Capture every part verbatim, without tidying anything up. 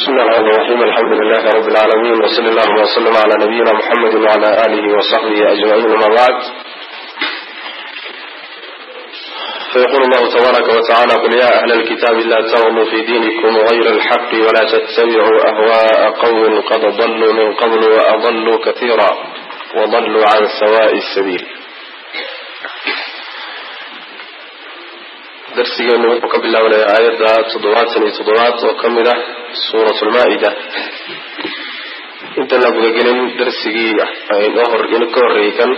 بسم الله الرحمن الرحيم الحمد لله رب العالمين وصلى الله وسلم على نبينا محمد وعلى آله وصحبه أجمعين وما بعد فيقول الله تبارك وتعالى قل يا أهل الكتاب لا تغلوا في دينكم غير الحق ولا تتبعوا أهواء قوم قد ضلوا من قبل وأضلوا كثيرا وضلوا عن سواء السبيل. درسينا وحكى بالله ولا آيات تضوات وتضوات وكملة سورة المائدة. انت نبغى جنين درسي نهر ينكر ريكا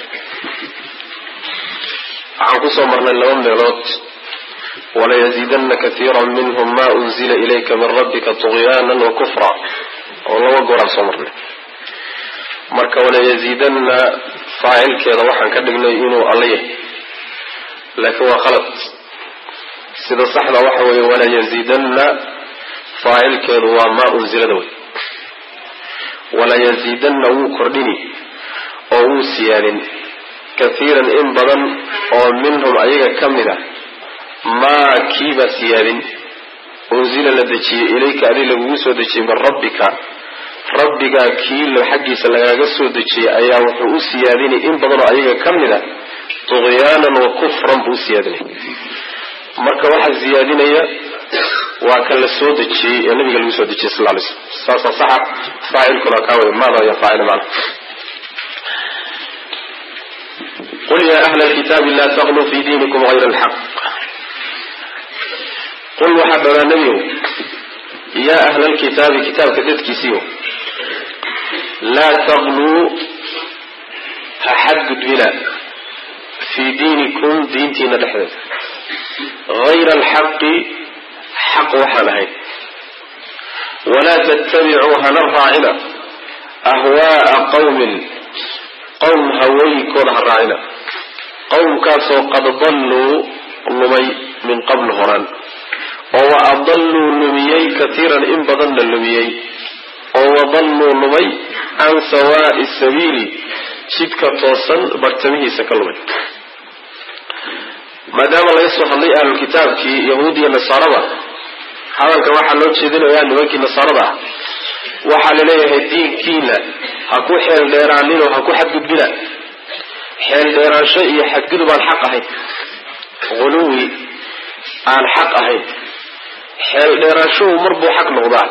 عنقص مرنا اللون لغات ولا يزيدن كثيرا منهم ما أنزل إليك من ربك طغيانا وكفرا والله وقرا صمرنا مركا ولا يزيدن فاعل كذا وحن كدقنا إنه عليه لكن هو خلط سيدا صحنا وحوي ولا يزيدن فاعل كذا ما أنزل دوي ولا يزيدن وكردني أو سيان كثيرا إن بدن أو منهم أيها كملة ما كيب سيان أنزل لدجي إليك أدي لغوس ودجي من ربك ربك كيل حقي سلغاقس ودجي أيها وحو سيادين إن بدن أيها كملة طغيانا وكفرا بو سيادين marka waxa ziyaadinaya waa kala soo dajiyay ee nabiga lagu soo dajiyay sallallahu alayhi wasallam saasa saxa faa'ilkuna ka way maada ya faa'il macna qul ya ahla alkitab la taghlu fi dinikum ghayra alhaq qul wa hadara nabiyu ya ahla alkitab kitabka dadkiisiyo la taghlu ahad bila fi dinikum dintina dhexdeeda غير الحق حق وحلهين ولا تتبعوا هنرعنا أهواء قوم قوم هوي كون هرعنا قوم كاسوا قد ضلوا لمي من قبل هران وأضلوا لميي كثيرا إن بضل لميي وضلوا لمي عن سواء السبيل شدك توصل برتمه سكلمي ما دام الله يسوع الله أهل الكتاب كي يهودي النصارى هذا كما حلو تشيدنا يا نوكي النصارى وحال ليه الدين كينا هكو حيل ديرانين وهكو حد بلا حيل ديران شيء يحدد بالحق هي غلوي عن حق هي حيل ديران شو مربو حق نغضاء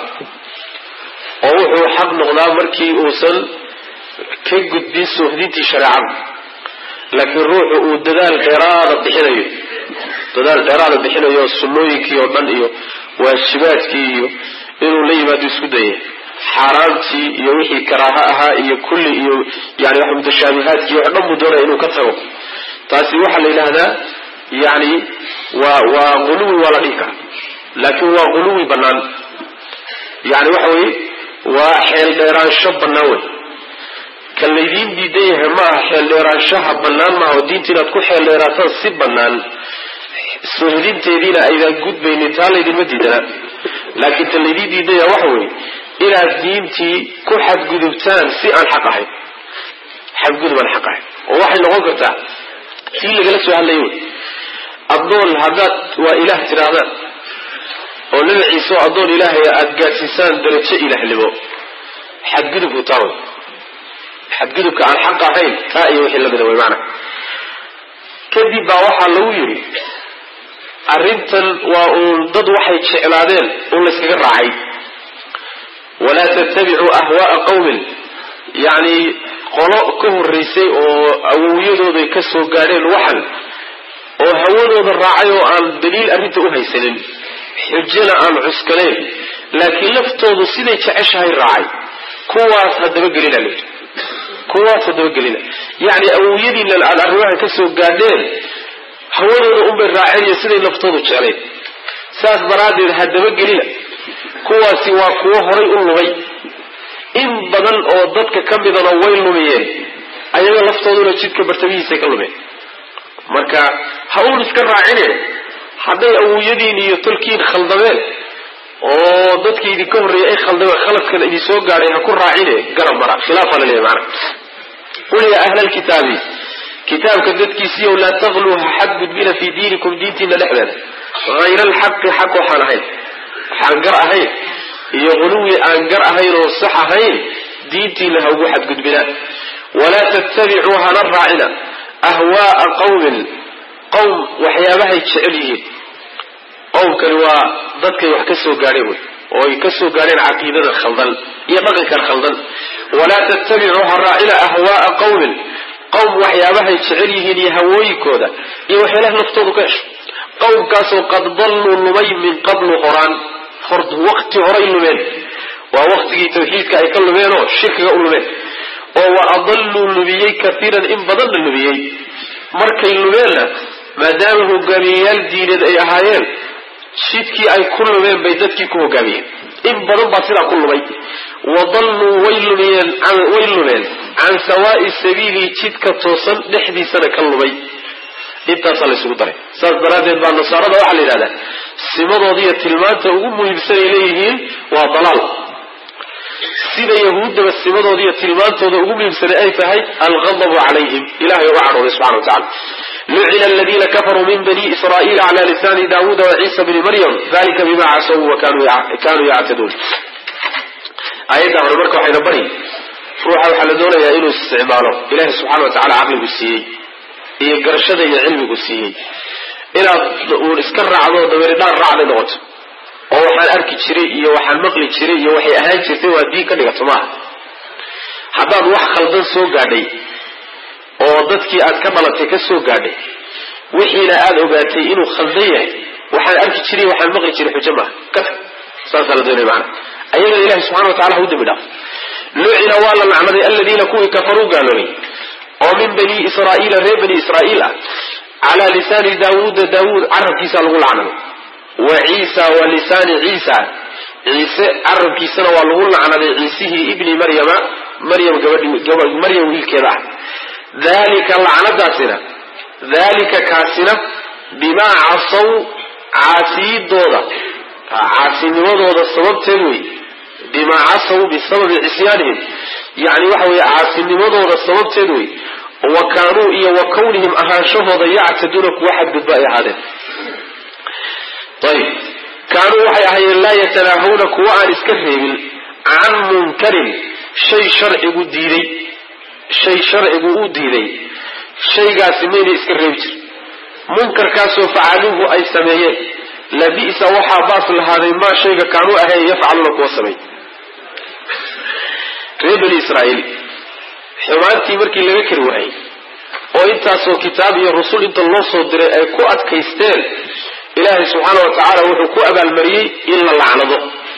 وهو حق نغضاء مركي أوصل كي قدي سهديتي شرعا لكن روح ودلال إرادة بحنيه دلال إرادة بحنيه السلوكي والبنئي والشباتكي إنه لي ما تسكده حرامتي يوحي كراهها كل يعني واحد متشابهات يعلم دونه إنه كثره تاسي وحل إلى هذا يعني وغلوي ولا ليك لكن هو غلوي بنان يعني وحوي وحيل ديران شب النووي كالذين ديديه ما حيل ديرانشها بنان ما هو دينتنا تكون حيل ديرانتان سيب بنان سهدين تيدينا إذا قد بين تالي دي مديدنا لكن كالذين ديديه وحوي إلى دينتي كل حد قدبتان سيئا حقاهي حد قدبان حقاهي وواحد نغوكتا في اللي قلت سؤال ليون الدول هذات وإله ترادات ولل عيسو الدول إلهي أدقاسيسان درجة إله لبو حد قدب وطاوي حدقدك عن حق هين رأي وحي الله بدوي معنا كذب وحا لو يري الرنتل وضد وحي تشعلادين قول لسك الرعي ولا تتبعوا أهواء قوم يعني قلوكم الرسي أو يدو ذي كسو قارين وحل وهونو ذي الرعي عن دليل أرنت أهي سنين حجنا عن عسكرين لكن لفتو ذو سيدي تعيشها الرعي كواس هدب قليل عليه كواس دوغلينا يعني اويدي الارواح كسو غادين هوودو ام بالراعيه سيده لفتوdu jeclay saas baraadid hadaba galina kuwaasi waa kuwa horay u lumay in badan oo dadka kamidana way lumiyeen ayaga laftooduna jidka bartamihiisa ka lumeen marka hawl iska raacine haday awiyadiin iyo tulkiin khaldameen oo dadkii idin ka horeeyay ay khaldameen khaladkan idin soo gaaray ha ku raacine garab mara khilaaf la leeyahay قل يا أهل الكتاب كتاب كذبتك سيو لا تغلوها حد بنا في دينكم دينتنا نحن غير الحق حق وحانهين حنقرأ هين iyo quluwi aan gar ahayn oo sax ahayn diintiina ha ugu xadgudbina walaa tattabicuu hana raacina ahwaa'a qawmin qowm waxyaabahay jecel yihiin qowmkani waa dadkay wax ka soo gaadheen wey oo ay ka soo gaadheen caqiidada khaldan iyo dhaqankan khaldan walaa tattabicuu ha raacina ahwaa'a qawmin qowm waxyaabahay jecel yihiin iyo hawooyinkooda iyo waxyaalaha naftoodu ka hesho qowmkaasoo qad dalluu lumay min qablu horaan waqti horay lumeen waa waqtigii tawxiidka ay ka lumeenoo shirkiga u lumeen oo wa adalluu lumiyey kaiiran in badanna lumiyey markay lumeenna maadaama hogaamiyeyaal diineed ay ahaayeen jidkii ay ku lumeen bay dadkii ku hogaamiyeen in badan baa sidaa ku lumay wadalluu way lumiyeen way lumeen can sawaa'i sabiili jidka toosan dhexdiisana ka lumay intaasaa la isugu daray saas daraaddeed baa nasaarada waxaa la yidhahdaa simadooda iyo tilmaanta ugu muhiimsan ay leeyihiin waa dalaal sida yahuuddaba simadooda iyo tilmaantooda ugu muhiimsana ay tahay alghadabu calayhim ilahay uga cadhooday subxana wa tacala lucina aladiina kafaruu min bani israa'iila cala lisaani daawuuda wa ciisa bni maryam dalika bima casaw wa kanuu yactaduun aayadda hore marka waxayna bari ruuxa waxaa la doonayaa inuu isticmaalo ilahay subxana wa tacala caqligu siiyey iyo garashada iyo cilmigu siiyey inaad uun iska raacdo dabeeri dhaan raacday noqoto oo waxaan arki jiray iyo waxaan maqli jiray iyo waxay ahaan jirtay waa diin ka dhigato maaha haddaad wax khaldan soo gaadhay oo dadkii aad ka dhalatay ka soo gaadhay wixiina aada ogaatay inuu khaldan yahay waxaan arki jiray waxaan maqli jiray xujo maaha ka tag saasaa la doonaya macana ayagana ilahi subxana wa tacala ha u dambi dhaaf lucina waa la lacnaday aladiina kuwii kafaruu gaaloobay oo min bani israa'iila reer bani israa'iil ah calaa lisaani daawuuda daawuud carabkiisa lagu lacnaday wa ciisa wa lisaani ciisa ciise carabkiisana waa lagu lacnaday ciisihii ibni maryama maryam gabadhi maryam wiilkeeda ah dalika lacnadaasina dalika kaasina bimaa casaw caasiyidooda caasinimadooda sababteed wey bimaa casaw bisababi cisyaanihim yani waxa weeye caasinimadooda sababteed wey wa kaanuu iyo wa kawnihim ahaanshahooda yactaduuna kuwa xadgudba ay ahaadeen ayib kaanuu waxay ahaayeen laa yatanaahawna kuwa aan iska reebin can munkarin shay sharcigu diiday shay sharcigu uu diiday shaygaasi mayna iska reebi jir munkarkaasoo facaluuhu ay sameeyeen labi'sa waxaa baas lahaaday maa shayga kaanuu ahayn yafcaluuna kuwa sameey reer bani israa'iil xumaantii markii laga kari waayey oo intaasoo kitaab iyo rusul inta loo soo diray ay ku adkaysteen ilaahay subxaana wa tacaala wuxuu ku abaalmariyey in la lacnado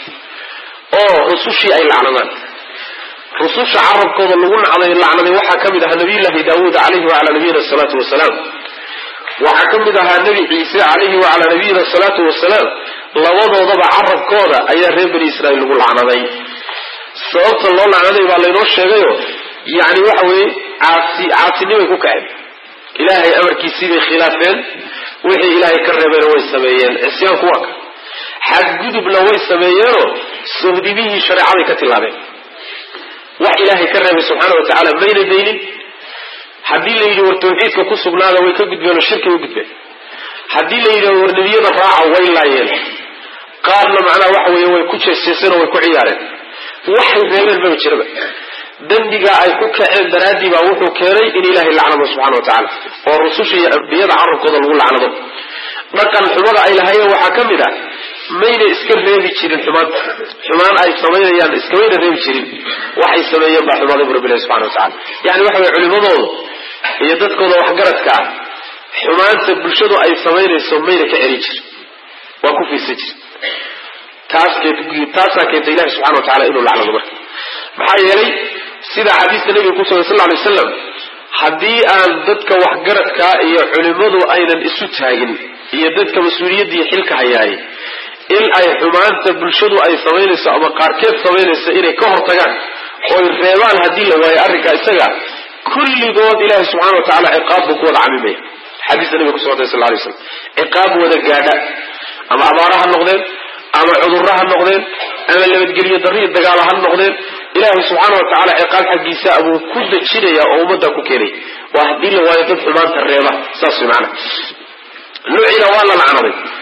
oo rusushii ay lacnadaan rususha carabkooda lagu nacday lacnaday waxaa ka mid ahaa nabiyullaahi daawuud calayhi wacalaa nabiyina asalaatu wasalaam waxaa ka mid ahaa nebi ciise calayhi wacalaa nabiyina asalaatu wasalaam labadoodaba carabkooda ayaa reer bani israa'iil lagu lacnaday sababta loo lacnaday baa laynoo sheegayo yani waxa weeye caasi caasinimay ku kaceen ilaahay amarkiisii bay khilaafeen wixii ilaahay ka reebeen way sameeyeen cisyaanku waa ka xadgudubna way sameeyeenoo sohdimihii shareecaday ka tilaabeen wax ilaahay ka reebay subxaana wa tacaala mayna daynin haddii la yidhi war tawxiidka ku sugnaada way ka gudbeen oo shirkay u gudbeen haddii la yidhi war nebiyada raaca way laayeen qaarna macnaha waxa weeye way ku jeesjeeseen oo way ku ciyaareen waxay reebeen maba jiraba dembigaa ay ku kaceen daraaddii baa wuxuu keenay in ilaahay lacnado subxana wa tacaala oo rususha iyo ambiyada carabkooda lagu lacnado dhaqan xumada ay lahaayeen waxaa ka mid ah mayna iska reebi jirin xumaanta xumaan ay samaynayaan iskamayna reebi jirin waxay sameeyeen baa xumaaday bu rabbilahi subxana wa tacala yani waxa weye culimadooda iyo dadkooda waxgaradka ah xumaanta bulshadu ay samaynayso mayna ka celin jirin waa ku fiirsan jir taas taasaa keentay ilahi subxana wa tacala inuu lacnado marka maxaa yeelay sida xadiiska nabiga ku sugan sal ly waslam haddii aan dadka waxgaradkaa iyo culimadu aynan isu taagin iyo dadka mas-uuliyadda iyo xilka hayaay in ay xumaanta bulshadu ay samaynayso ama qaarkeed samaynayso inay ka hortagaan oy reebaan haddii la waayo arrinkaa isaga kulligood ilaahi subxana wa tacala ciqaab buu ku wada camimaya xadiiska nabiga kusugan sal lay waslam ciqaab wada gaadha ama abaara ha noqdeen ama cudurro ha noqdeen ama nabadgelyo darriyo dagaalo ha noqdeen ilaahay subxaana wa tacaala ciqaab xaggiisa abuu ku dejinaya oo ummaddaa ku keenaya waa haddii la waayo dad xumaanta reeba saas way macana lucina waa la lacnaday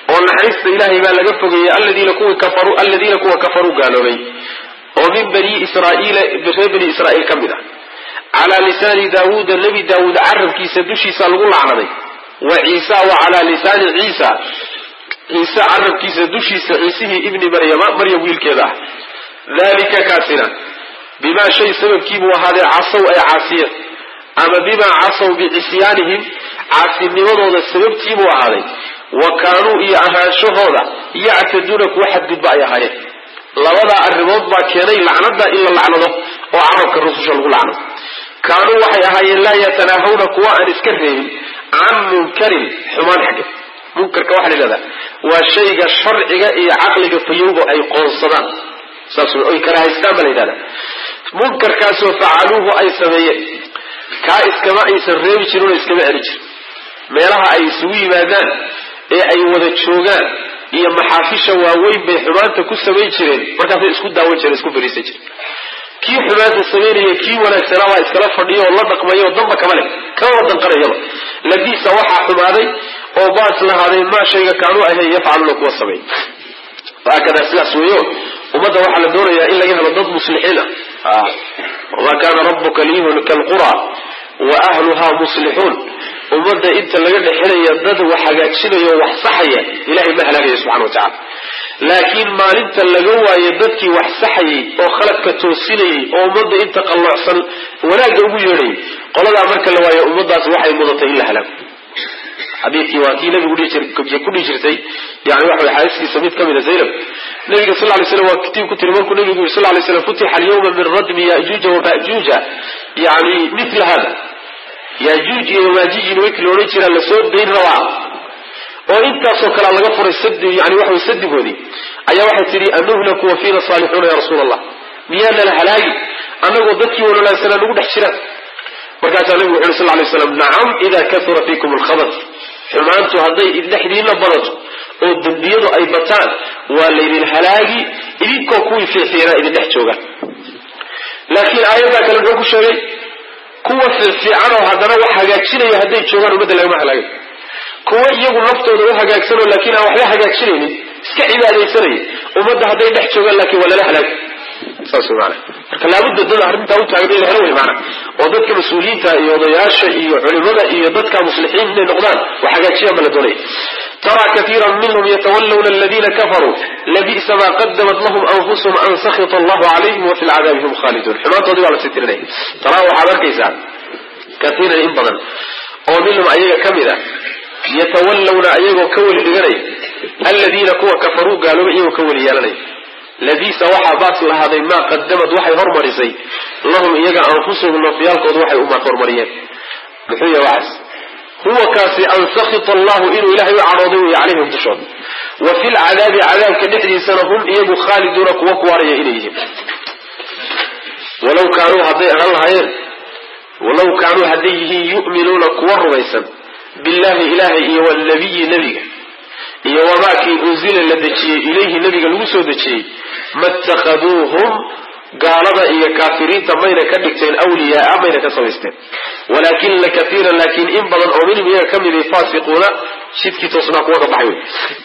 oo naxariista ilaahay baa laga fogeeyey alladina kuwa kafaru alladina kuwa kafaru gaaloobay oo min bani israa'iila reer bani israa'iil ka mid ah calaa lisaani daawuuda nebi daawuud carabkiisa dushiisa lagu lacnaday wa ciisa wa calaa lisaani ciisa ciise carabkiisa dushiisa ciisihii ibni maryama maryam wiilkeeda ah dalika kaasina bimaa shay sababkiibuu ahaadee casow ay caasiyeen ama bimaa casow bicisyaanihim caasinimadooda sababtiibuu ahaaday wa kaanuu iyo ahaanshahooda yactaduuna kuwa xadgudba ay ahaayeen labadaa arrimood baa keenay lacnada in la lacnado oo carabka rususha lagu lacnado kaanuu waxay ahaayeen laa yatanaahawna kuwa aan iska reebin can munkarin xumaan xagge munkarka waxaa la yidhahdaa waa shayga sharciga iyo caqliga fayowga ay qoonsadaan saas oy kala haystaan baa la yidhahdaa munkarkaasoo facaluuhu ay sameeyeen kaa iskama aysan reebi jirin oo iskama celi jirin meelaha ay isugu yimaadaan ee ay wada joogaan iyo maxaafisha waaweyn bay xumaanta ku samayn jireen markaasay isku daawan jireen isku fariisan jireen kii xumaanta samaynaya kii wanaagsanaa baa iskala fadhiyo oo la dhaqmaya oo damba kama leh kama wadanqanayaba labiisa waxaa xumaaday oo baas lahaaday maa shayga kaanuu ahayn yafcaluuna kuwa sameey waakada sidaas weeyo ummadda waxaa la doonayaa in laga helo dad muslixiin ah wamaa kaana rabbuka liyuhlika alqura wa ahluhaa muslixuun ummadda inta laga dhexinaya dad wax hagaajinayo wax saxaya ilahay ma halaagaya subxana wa tacala laakiin maalinta laga waayo dadkii wax saxayay oo khaladka toosinayay oo ummadda inta qalloocsan wanaagga ugu yeedhayay qoladaa marka la waayo ummaddaas waxay mudatay in la halaago xadiidkii waa kii nabigu ku dhihi jirtay yani waxa way xadiiskiisa mid ka mida zaynab nabiga sal lay slam waa kitiib ku tiri markuu nabigu yiri sal lay slam futixa alyawma min radmi yajuuja wamajuuja yani mila hada yajuuj iyo maajuuj nimankii la odhan jiraa lasoo dayn rabaa oo intaasoo kalea laga furay sadi yani waxaway sadigoodii ayaa waxay tihi anuhlaku wa fiina saalixuuna ya rasuula allah miyaana la halaagi annagoo dadkii wanalaagsanaa nagu dhex jiraan markaasaa nabigu wuxu uri sal lay slam nacam ida kasura fiikum alkhabat xumaantu hadday dhexdiina badato oo dembiyadu ay bataan waa laydin halaagi idinkoo kuwii fiicfiicnaa idin dhex joogaan laakiin aayaddaa kale muxuu ku sheegay kuwa fiicfiicanoo haddana wax hagaajinaya hadday joogaan ummadda lagama halaagay kuwa iyagu naftooda u hagaagsanoo laakiin aan waxba hagaajinaynin iska cibaadaysanaya ummadda hadday dhex joogaan laakiin waa lala halaagay saas wey maana marka laabudda dad arrintaa u taagan in la helo wey maana oo dadka mas-uuliyiinta iyo odayaasha iyo culimada iyo dadka muslixiin inay noqdaan wax hagaajiyaan ba la doonaya taraa katiira minhum yatawallawna aladiina kafaruu labi'sa maa qadamat lahum anfusuhum an sakhita allahu calayhim wa fi lcadaabi hum khaaliduun xumaantoodii baa lasii tirinaya taraa waxaad arkaysaa katiiran in badan oo minhum ayaga ka mid ah yatawallawna ayagoo ka weli dhiganaya aladiina kuwa kafaruu gaaloobay iyagoo ka weli yeelanaya labiisa waxaa baas lahaaday maa qadamad waxay hormarisay lahum iyaga anfusuhum nafyaalkooda waxay uma hormariyeen muxuu yahay waxaas huwa kaasi an sakhita allahu inuu ilahay u cadhooday wey calayhim dushooda wa fi lcadaabi cadaabka dhexdiisana hum iyagu khaaliduuna kuwa kuwaaraya inay yihiin walaw kaanuu hadday ahaan lahaayeen walaw kaanuu hadday yihiin yu'minuuna kuwa rumaysan billahi ilahay iyo wanabiyi nebiga iyo wamaakii unzila la dejiyey ilayhi nebiga lagu soo dejiyey matakhaduuhum gaalada iyo kaafiriinta mayna ka dhigteen awliyaaa mayna ka samaysteen walaakina kaiira laakiin in badan oo minhum iyaga ka midi faasiquuna jidkii toosnaa kuwa ka baxay wey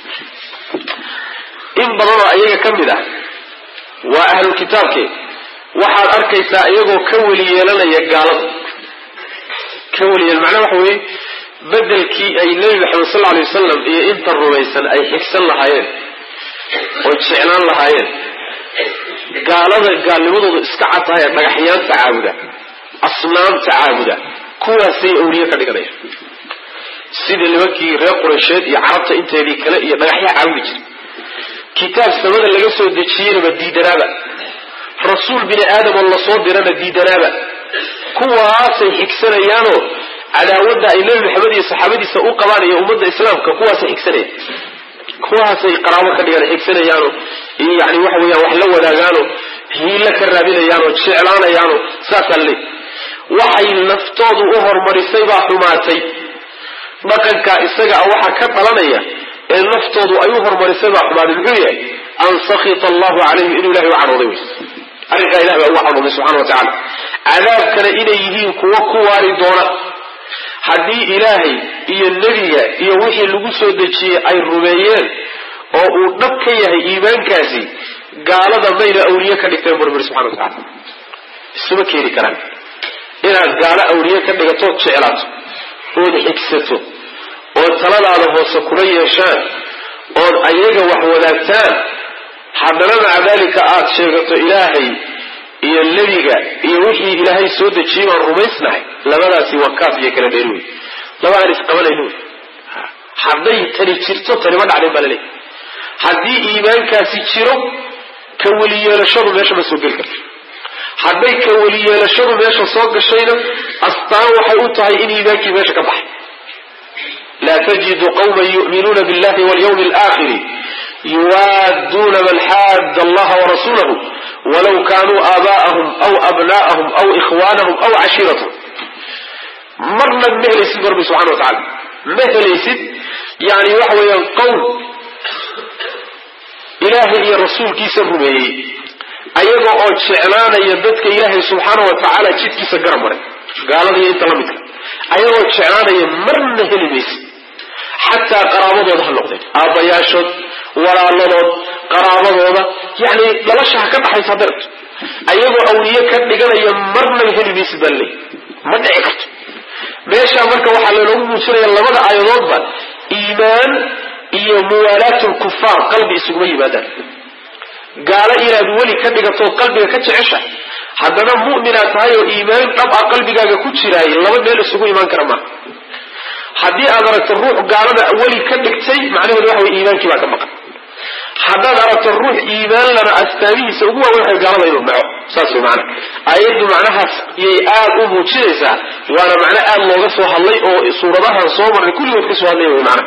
in badanoo iyaga ka mid ah waa ahlu kitaabke waxaad arkaysaa iyagoo ka weli yeelanaya gaalada ka weli yeel macnaha waxa weye bedelkii ay nebi maxamed sal alay wasalam iyo inta rumaysan ay xigsan lahaayeen oo jeclaan lahaayeen gaalada gaalnimadooda iska cad tahay ee dhagaxyaanta caabuda asnaamta caabuda kuwaasay awliye ka dhiganayaan sida nimankii reer quraysheed iyo carabta inteedii kale iyo dhagaxyaa caabudi jiray kitaab samada laga soo dejiyenaba diidanaaba rasuul bini aadam oo lasoo dirana diidanaaba kuwaasay xigsanayaanoo cadaawadda ay nebi maxamed iyo saxaabadiisa u qabaan iyo ummadda islaamka kuwaasay xigsanayaan kuwaasay qaraabo ka dhigan xigsanayaano iyo yani waxa weeyaan wax la wadaagaano hiilo ka raadinayaano jeclaanayaano saasaa le waxay naftoodu u horumarisay baa xumaatay dhaqankaa isaga a waxa ka dhalanaya ee naftoodu ay u horumarisay baa xumaaday muxuu yahay an sakhita allahu calayhim inuu ilahay u cadhooday wey arrinkaa ilahi baa uga cadhoomay subxana wa tacala cadaabkana inay yihiin kuwa ku waari doona haddii ilaahay iyo nebiga iyo wixii lagu soo dejiyey ay rumeeyeen oo uu dhab ka yahay iimaankaasi gaalada mayna awliye ka dhigteen burbur subxana wa tacaala isuma keeni karaan inaad gaalo awliye ka dhigatood jeclaato ood xigsato ood taladaada hoose kula yeeshaan ood ayaga wax wadaagtaan haddana maca daalika aad sheegato ilaahay iyo nebiga iyo wixii ilaahay soo dejiyey baan rumaysnahay labadaasi waa kaaf iyo kala dheer wey laba aan isqabanayno wey hadday tani jirto tani ma dhacdeen baa laleeyahy haddii iimaankaasi jiro ka weli yeelashadu meesha ma soo geli karto hadday ka weli yeelashadu meesha soo gashayna astaan waxay u tahay in iimaankii meesha ka baxay laa tajidu qawman yu'minuuna billahi walyawmi alaakhiri yuwaadduuna man xaadda allaha warasuulahu walaw kaanuu aabaa'ahum aw abnaa'ahum aw ikhwaanahum aw cashiiratahum marna ma helaysid rabbi subxana wa tacala ma helaysid yani waxa weeyaan qowl ilaahay iyo rasuulkiisa rumeeyey ayaga oo jeclaanaya dadka ilaahay subxaana wa tacaala jidkiisa garab maray gaalada iyo inta la midka ayagoo jeclaanaya marna heli maysid xataa qaraabadooda ha noqdeen aabbayaashood walaaladood qaraabadooda yani dhalasha ha ka dhaxaysa hadda rabto ayagoo awliye ka dhiganaya marnaba heli maysid baa laleeyahy ma dhici karto meeshaa marka waxaa loogu muujinaya labada aayadoodba iimaan iyo muwaalaatu lkufaar qalbi isuguma yimaadaan gaalo inaad weli ka dhigatoo qalbiga ka jecesha haddana mu'minaad tahay oo iimaan dhab ah qalbigaaga ku jiraay laba meel isugu imaan kara maaha haddii aad aragto ruux gaalada weli ka dhigtay macnaheedu waxa wey iimaankii baa ka maqan haddaad aragto ruux iimaan lana astaamihiisa ugu waaweyn waxay gaalada inuu dhaco saas way macana aayaddu macnahaas yay aad u muujinaysaa waana macno aad looga soo hadlay oo suuradahan soo marnay kulligood ka soo hadlay way macana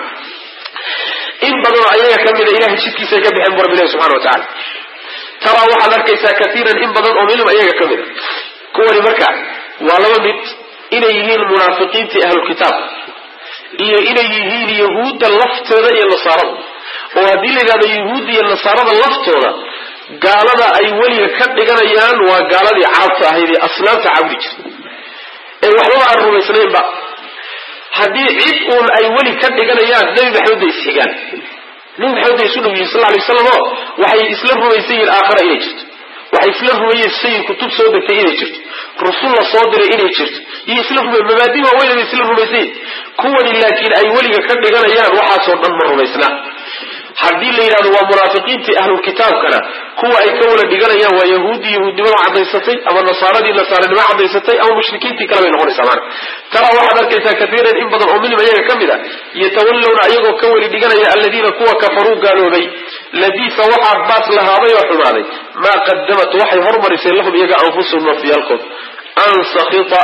in badanoo ayaga ka mida ilahay jidkiisay ka baxeen bu rabbi ilahi subxana wa tacala taraa waxaad arkaysaa kaiiran in badan oo minhum ayaga ka mida kuwani marka waa laba mid inay yihiin munaafiqiintii ahlulkitaab iyo inay yihiin yahuudda laftooda iyo nasaarada oo haddii la yidhahdo yahuudda iyo nasaarada laftooda gaalada ay weliga ka dhiganayaan waa gaaladii caabta ahayd ee asnaamta caabudi jirta ee waxbaba aan rumaysnaynba haddii cid uun ay weli ka dhiganayaan nebi maxamed bay isxigaan nebi maxamed bay isu dhow yihin sal lla alay waslam oo waxay isla rumaysan yihiin aakhara inay jirto waxay isla rumeeyeen sayid kutub soo degtay inay jirto rusul la soo diray inay jirto iyo isla rumey mabaadi waaweyn bay isla rumaysan yihin kuwani laakiin ay weliga ka dhiganayaan waxaasoo dhan ma rumaysnaa haddii la yidhahdo waa munaafiqiintii ahlulkitaabkana kuwa ay ka wala dhiganayaan waa yahuuddii yahuudnimada caddaysatay ama nasaaradii nasaaranimo caddaysatay ama mushrikiintii kale bay noqonaysaa maana taraa waxaad arkaysaa kaiiran in badan oo minhum ayaga ka mid a yatawallawna ayagoo ka weli dhiganaya aladiina kuwa kafaruu gaaloobay ladiisa waxaa baas lahaaday oo xumaaday maa qadamat waxay hormarisay lahum iyaga anfusuhum nafyaalkood an sakita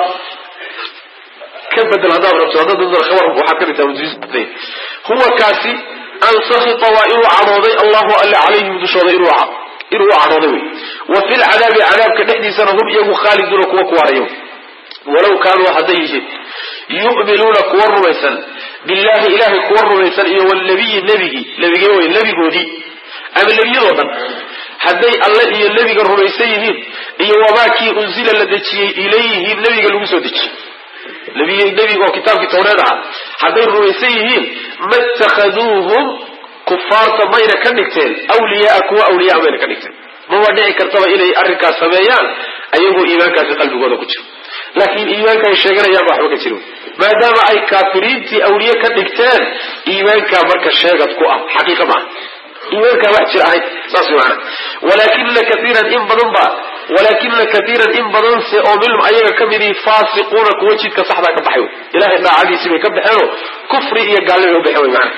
ka bedel haddaad rabto haddaad dadal khabar waxaad ka dhigtaa huwa kaasi an sakita waa inuu cadhooday allahu alle calayhim dushooda inuu cadhooday wey wa fi lcadaabi cadaabka dhexdiisana hum iyagu khaaliduuna kuwa ku waarayo walaw kaanuu hadday yihiin yu'minuuna kuwa rumaysan billahi ilahay kuwa rumaysan iyo wlnabiyi nebigii nebige wey nebigoodii ama nebiyadoo dhan hadday alle iyo nebiga rumaysan yihiin iyo wamaakii unzila la dejiyey ilayhim nebiga lagu soo dejiyey nebiga oo kitaabkii tawreed aha hadday rumaysan yihiin ma itakhaduuhum kufaarta mayna ka dhigteen awliyaaa kuwa awliyaa mayna ka dhigteen maba dhici kartaba inay arrinkaas sameeyaan ayagoo iimaankaasi qalbigooda ku jiro laakiin iimaanka ay sheeganayaan ba waxba ka jiro maadaama ay kaafiriintii awliye ka dhigteen iimaankaa marka sheegad ku ah xaqiiqa maaha iimaankaa wax jir ahayd saas way macana walaakina kaiiran in badan ba walaakina kaiiran in badanse oo minhum ayaga ka midii faasiquuna kuwa jidka saxdaa ka baxay ilahay daacadiisii bay ka baxeenoo kufri iyo gaalnimay u baxeen way macana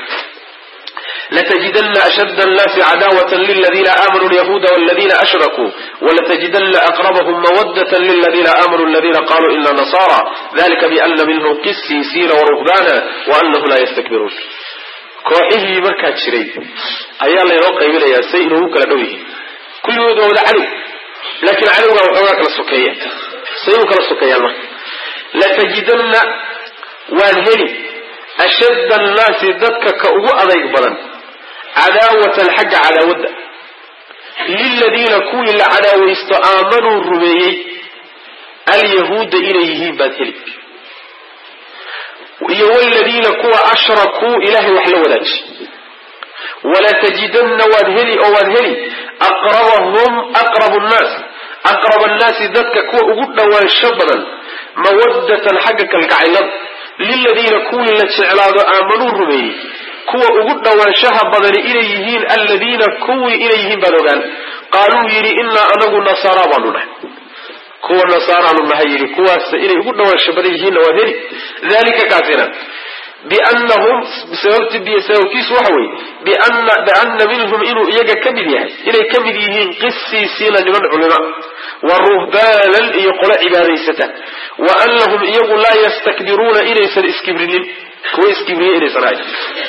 لتجدن أشد الناس عداوة للذين آمنوا اليهود والذين أشركوا ولتجدن أقربهم مودة للذين آمنوا الذين قالوا إنا نصارى ذلك بأن منهم قسيسين ورهبانا وأنهم لا يستكبرون kooxihii markaa jiray ayaa laynoo qaybinayaa say inoogu kala dhow yihiin kulligood waa wada cadow laakiin cadowgaa waxoogaa kala sokeeya say u kala sokeeyaan marka latajidanna waan heli ashadda annaasi dadka ka ugu adayg badan cadaawatan xagga cadaawadda liladiina kuwii la cadaawaysto aamanuu rumeeyey alyahuudda inay yihiin baad heli iyo waladiina kuwa ashrakuu ilaahay wax la wadaaji wala tajidanna waad heli oo waad heli aqrabahum aqrabu nnaas aqraba annaasi dadka kuwa ugu dhawaansho badan mawaddatan xagga kalgacaylada liladiina kuwii la jeclaado aamanuu rumeeyey kuwa ugu dhawaanshaha badani inay yihiin aladiina kuwii inay yihiin baad ogaan qaaluu yidhi innaa anagu nasaara baanu nahay kuwa nasaaraanu nahay yidhi kuwaas inay ugu dhawaansho badan yihiinna waad heli dalika kaasina biannahum sababtiisu waxa weeye bianna bianna minhum inuu iyaga ka mid yahay inay ka mid yihiin qisiisiina niman culima wa ruhbaanan iyo qolo cibaadaysata wa annahum iyagu laa yastakbiruuna inaysan iskibrinin kuwa iskibriya inaysan ahayn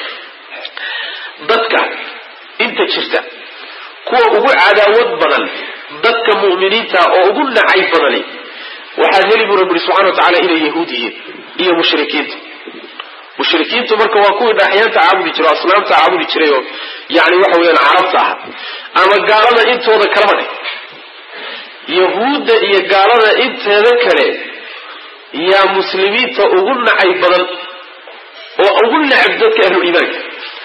dadka inta jirta kuwa ugu cadaawad badan dadka mu'miniinta oo ugu nacay badani waxaad heli buu rabbi subxana wa tacaala inay yahuud yihiin iyo mushrikiinta mushrikiintu marka waa kuwii dhaaxyaanta caabudi jiro asnaamta caabudi jiray oo yani waxa weeyaan carabta ah ama gaalada intooda kalaba dheh yahuudda iyo gaalada inteeda kale yaa muslimiinta ugu nacay badan oo ugu nacab dadka ahlul iimaanka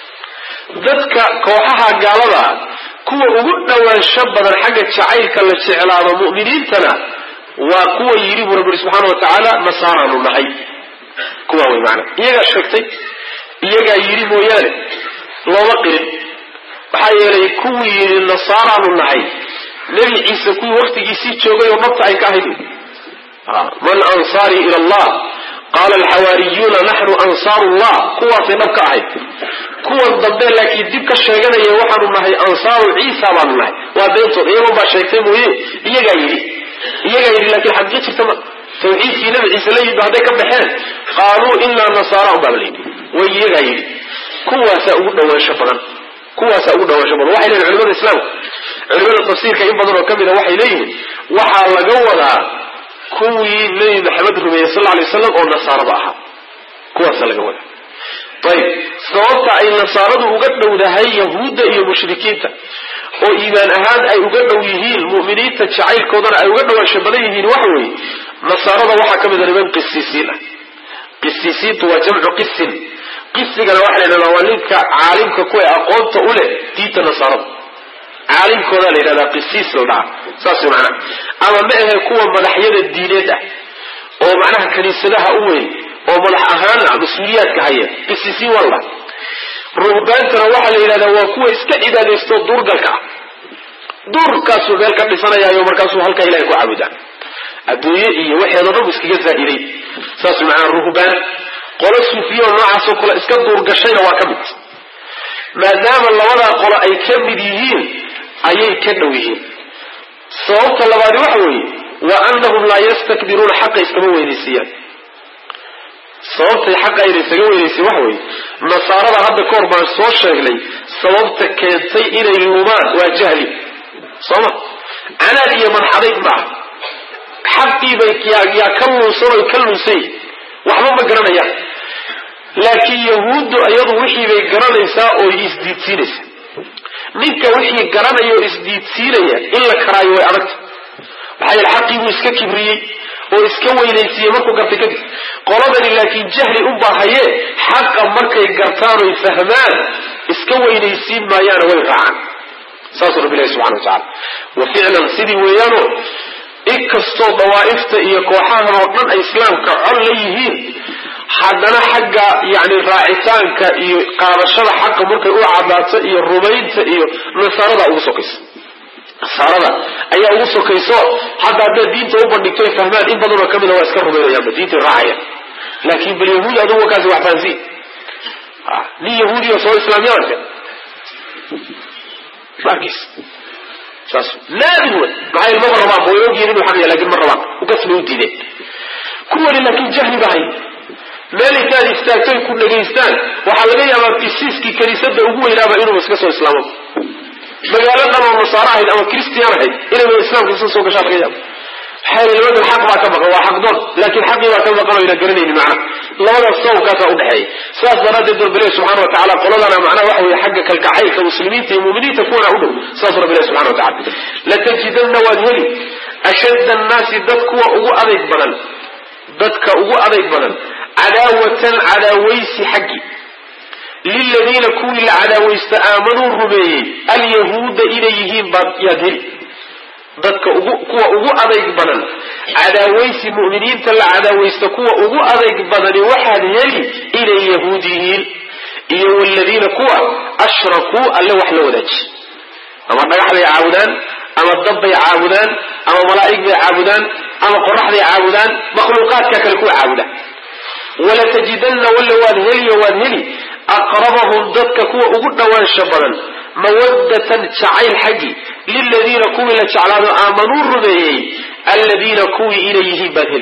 dadka kooxaha gaalada kuwa ugu dhawaansho badan xagga jacaylka la jeclaado mu'miniintana waa kuwa yidhi buu rabbi subxaana wa tacaala nasaaraanu nahay kuwa way macna iyagaa sheegtay iyagaa yidhi mooyaane looma qirin maxaa yeelay kuwii yidhi nasaaraanu nahay nebi ciise kuwii waktigiisii joogay oo dhabta ay ka ahayd man ansaarii ila allah qaala alxawaariyuuna naxnu ansaaru llah kuwaasay dhab ka ahayd kuwan dambe laakiin dib ka sheeganaya waxaanu nahay ansaaru ciisa baanu nahay waa beentood iyagoon baa sheegtay mooye iyagaa yidhi iyagaa yidhi laakiin xaqiiq jirta ma tawxiidkii nabi ciise la yidhi hadday ka baxeen qaaluu inaa nasaara un baaba layidhi way iyagaa yidhi kuwaasaa ugu dhawaansho badan kuwaasaa ugu dhawaansho badan waxay leeyihin culimada islaamka culimada tafsiirka in badan oo ka mida waxay leeyihiin waxaa laga wadaa kuwii nebi maxamed rumeeyey sal alay wasalam oo nasaarada ahaa kuwaasaa laga wadaa ayib sababta ay nasaaradu uga dhowdahay yahuudda iyo mushrikiinta oo iimaan ahaan ay uga dhow yihiin mu'miniinta jacaylkoodana ay uga dhawaansho badan yihiin waxa weeye nasaarada waxaa ka mida niman qisiisiin ah qisiisiintu waa jamcu qisin qisigana waxa la yidhahdaa waa ninka caalimka kuwa aqoonta u leh diinta nasaarada caalimkoodaa la yidhahdaa qisiis la dhaca saas way macnaha ama ma ahe kuwa madaxyada diineed ah oo macnaha kaniisadaha u weyn oo madax ahaan mas-uuliyaadka haya qisiisiin waa la dhaha ruhbaantana waxaa la yidhahdaa waa kuwa iska cibaadaysto duurgalka ah duurkaasuu meel ka dhisanayaayo markaasuu halkaa ilahay ku caabudaa adduunye iyo waxeedo dhan iskaga zaa'iday saas macnaa ruhbaan qolo suufiye oo noocaasoo kale iska duurgashayna waa ka mid maadaama labadaa qolo ay ka mid yihiin ayay ka dhow yihiin sababta labaadi waxa weeye wa annahum laa yastakbiruuna xaqa iskama weynaysiiyaan sababtay xaqa ayna isaga weynaysay waxa weeye nasaarada hadda ka hor baan soo sheegnay sababta keentay inay lumaan waa jahli sooma canaad iyo madxadayg maaha xaqiibay yaa ka luunsan oy ka luunsay waxba ma garanayaan laakiin yahuuddu iyadu wixii bay garanaysaa oo isdiidsiinaysa ninka wixii garanaya oo isdiidsiinaya in la karaayo way adagta maxaa yeele xaqii buu iska kibriyey oo iska weynaysiiyey markuu gartay kadib qoladani laakiin jahli u baahayee xaqa markay gartaan oy fahmaan iska weynaysiin maayaana way raacaan saasuu rabbi ilahi subxana wa tacala wa ficlan sidii weeyaano inkastoo dawaa'ifta iyo kooxahan oo dhan ay islaamka col la yihiin haddana xagga yani raacitaanka iyo qaadashada xaqa markay u cadaato iyo rumaynta iyo nasaarada ugu sokayso nasaarada ayaa ugu sokayso hadda hadday diinta u bandhigto ay fahmaan in badanoo ka mida waa iska rumaynayaanba diintay raacayaan laakiin bal yahuud adugu wakaasi wax fahansiin nin yahuudiya soo islaamyaanka markiis saas naadir wey maxaa yeel maba rabaan way ogyihin inuu xaq yahay lakin ma rabaan ukasbay u diideen kuwani laakiin jahli bahay meel intaad istaagto ay ku dhegaystaan waxaa laga yaabaa qisiiskii kaniisada ugu weynaaba inuuba iska soo islaamo magaalo dhan oo nasaaro ahayd ama christian ahayd inayba islaamka iska soo gashaa laga yaaba maxaa yeel labadan xaq baa ka maqan waa xaqdoon laakiin xaqii baa ka maqan oo ayna garanaynin macnaha labadaas sawbkaasaa udhexeeya saas daraaddeed rabbi ilahi subxana wa tacala qoladana macnaha waxa weeye xagga kalgacaylka muslimiinta iyo muuminiinta kuwana u dhow saasuu rabbi ilahi subxana wa tacala latajidanna waad heli ashadda annaasi dad kuwa ugu adayg badan dadka ugu adayg badan عداوة عداويس حقي للذين كوي العداويس آمنوا الربيين اليهود إليهم يدهل ضدك كوا أغو أضيق بدن عداويس مؤمنين تلا عداويس كوا أغو أضيق بدن وحد يلي إلى يهوديين إيو الذين كوا أشركوا ألا وحلو ذاك أما النجح يعاودان أما الضب يعاودان أما ملائك يعاودان أما قرح يعاودان مخلوقات ككلكوا عاودان ولا تجدن ولا وادهلي وادهلي أقربهم ضدك كوا أغو وانشبرا مودة تعيل حقي للذين كوي لتعلانوا آمنوا الربيين الذين كوي إليه بدهل